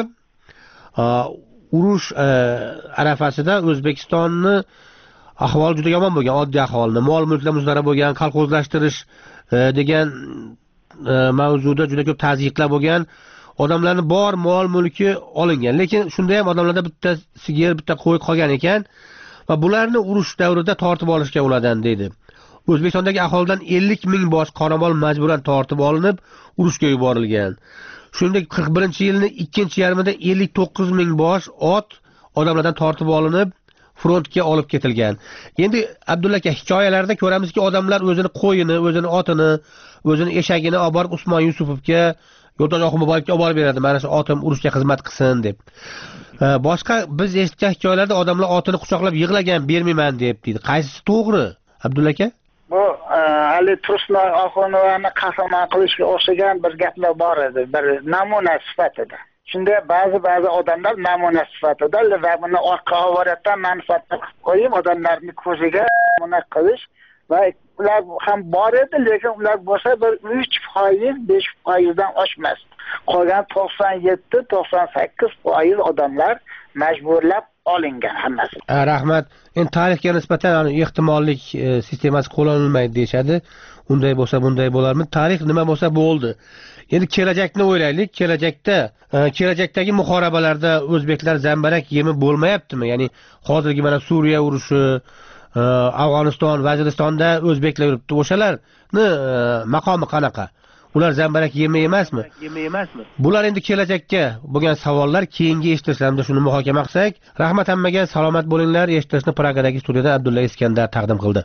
urush arafasida O'zbekistonni ahvoli juda yomon bo'lgan, oddiy ahvolni, mol-mulklar muzlari bo'lgan, kolxozlashtirish degan mavzuda juda ko'p tazyiqlar bo'lgan, odamlarning bor mol-mulki olingan. Lekin shunda ham odamlarda bitta sigir, bitta qo'y qolgan ekan va bularni urush davrida tortib olishga ulardan deydi. O'zbekistondagi aholidan ellik ming bosh qoramol majburan tortib olinib, urushga yuborilgan. Shuningdek qirq birinchi yilning ikkinchi yarmida ellik to'qqiz ming bosh ot odamlardan tortib olinib, frontga olib ketilgan. Endi Abdulla aka, hikoyalarda ko'ramizki, odamlar o'zini qo'yini, o'zini otini, o'zini eshagini olib borib Usmon Yusupovga, Yo'ldosh Oxunboyevga olib borib beradi. Mana shu otim urushga xizmat qilsin deb. Boshqa biz eshitgan hikoyalarda odamlar otini quchoqlab yig'lagan, bermayman deb deydi. Qaysisi to'g'ri, Abdulla aka? Bu Ali Tursunoy Oxunovani qahramon qilishga o'xshagan bir gaplar bor edi, bir namuna sifatida. Shunda ba'zi ba'zi odamlar namuna sifatida va buni orqa ovoratdan manfaatga qilib qo'yib, odamlarning ko'ziga namuna qilish va ular ham bor edi, lekin ular bo'lsa bir uch foiz besh foizdan oshmasdi. Qolgan to'qson yetti to'qson sakkiz foiz odamlar majburlab olingan hammasi. Rahmat. Endi tarixga nisbatan ehtimollik sistemasi qo'llanilmaydi deyshadi. Unday bo'lsa bunday bo'larmi? Tarix nima bo'lsa bo'ldi. Endi kelajakni o'ylaylik. Kelajakda, kelajakdagi muhorabalarda o'zbeklar zambarak yemi bo'lmayaptimi? Ya'ni hozirgi mana Suriya urushi, Afg'oniston, Vaziristonda o'zbeklar yuribdi. O'shalarni maqomi qanaqa? Ular zambarak yemi emasmi? Yemi emasmi? Bular endi kelajakka bo'lgan savollar, keyingi eshitishlarda shuni muhokama qilsak. Rahmat hammaga, salomat bo'linglar. Eshitishni Pragadagi studiyada Abdulla Iskandar taqdim qildi.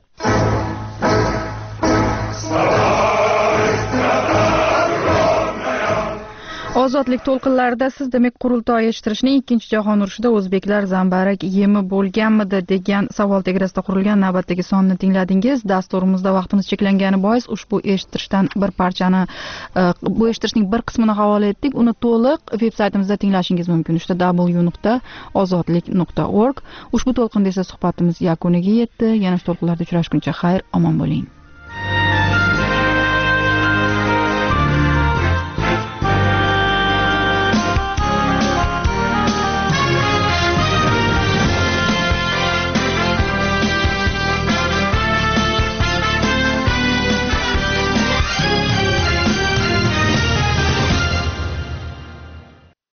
Ozodlik to'lqinlarida siz demak qurultoy eshittirishning ikkinchi jahon urushida o'zbeklar zambarak yemi bo'lganmidi degan savol tegrasida qurilgan navbatdagi sonni tingladingiz. Dasturimizda vaqtimiz cheklangani bois ushbu eshittirishdan bir parchani, bu eshittirishning bir qismini havola etdik. Uni to'liq veb-saytimizda tinglashingiz mumkin. Ishda w nuqta ozodlik nuqta org. Ushbu to'lqinda esa suhbatimiz yakuniga yetdi. Yana to'lqinlarda uchrashguncha xayr, omon bo'ling.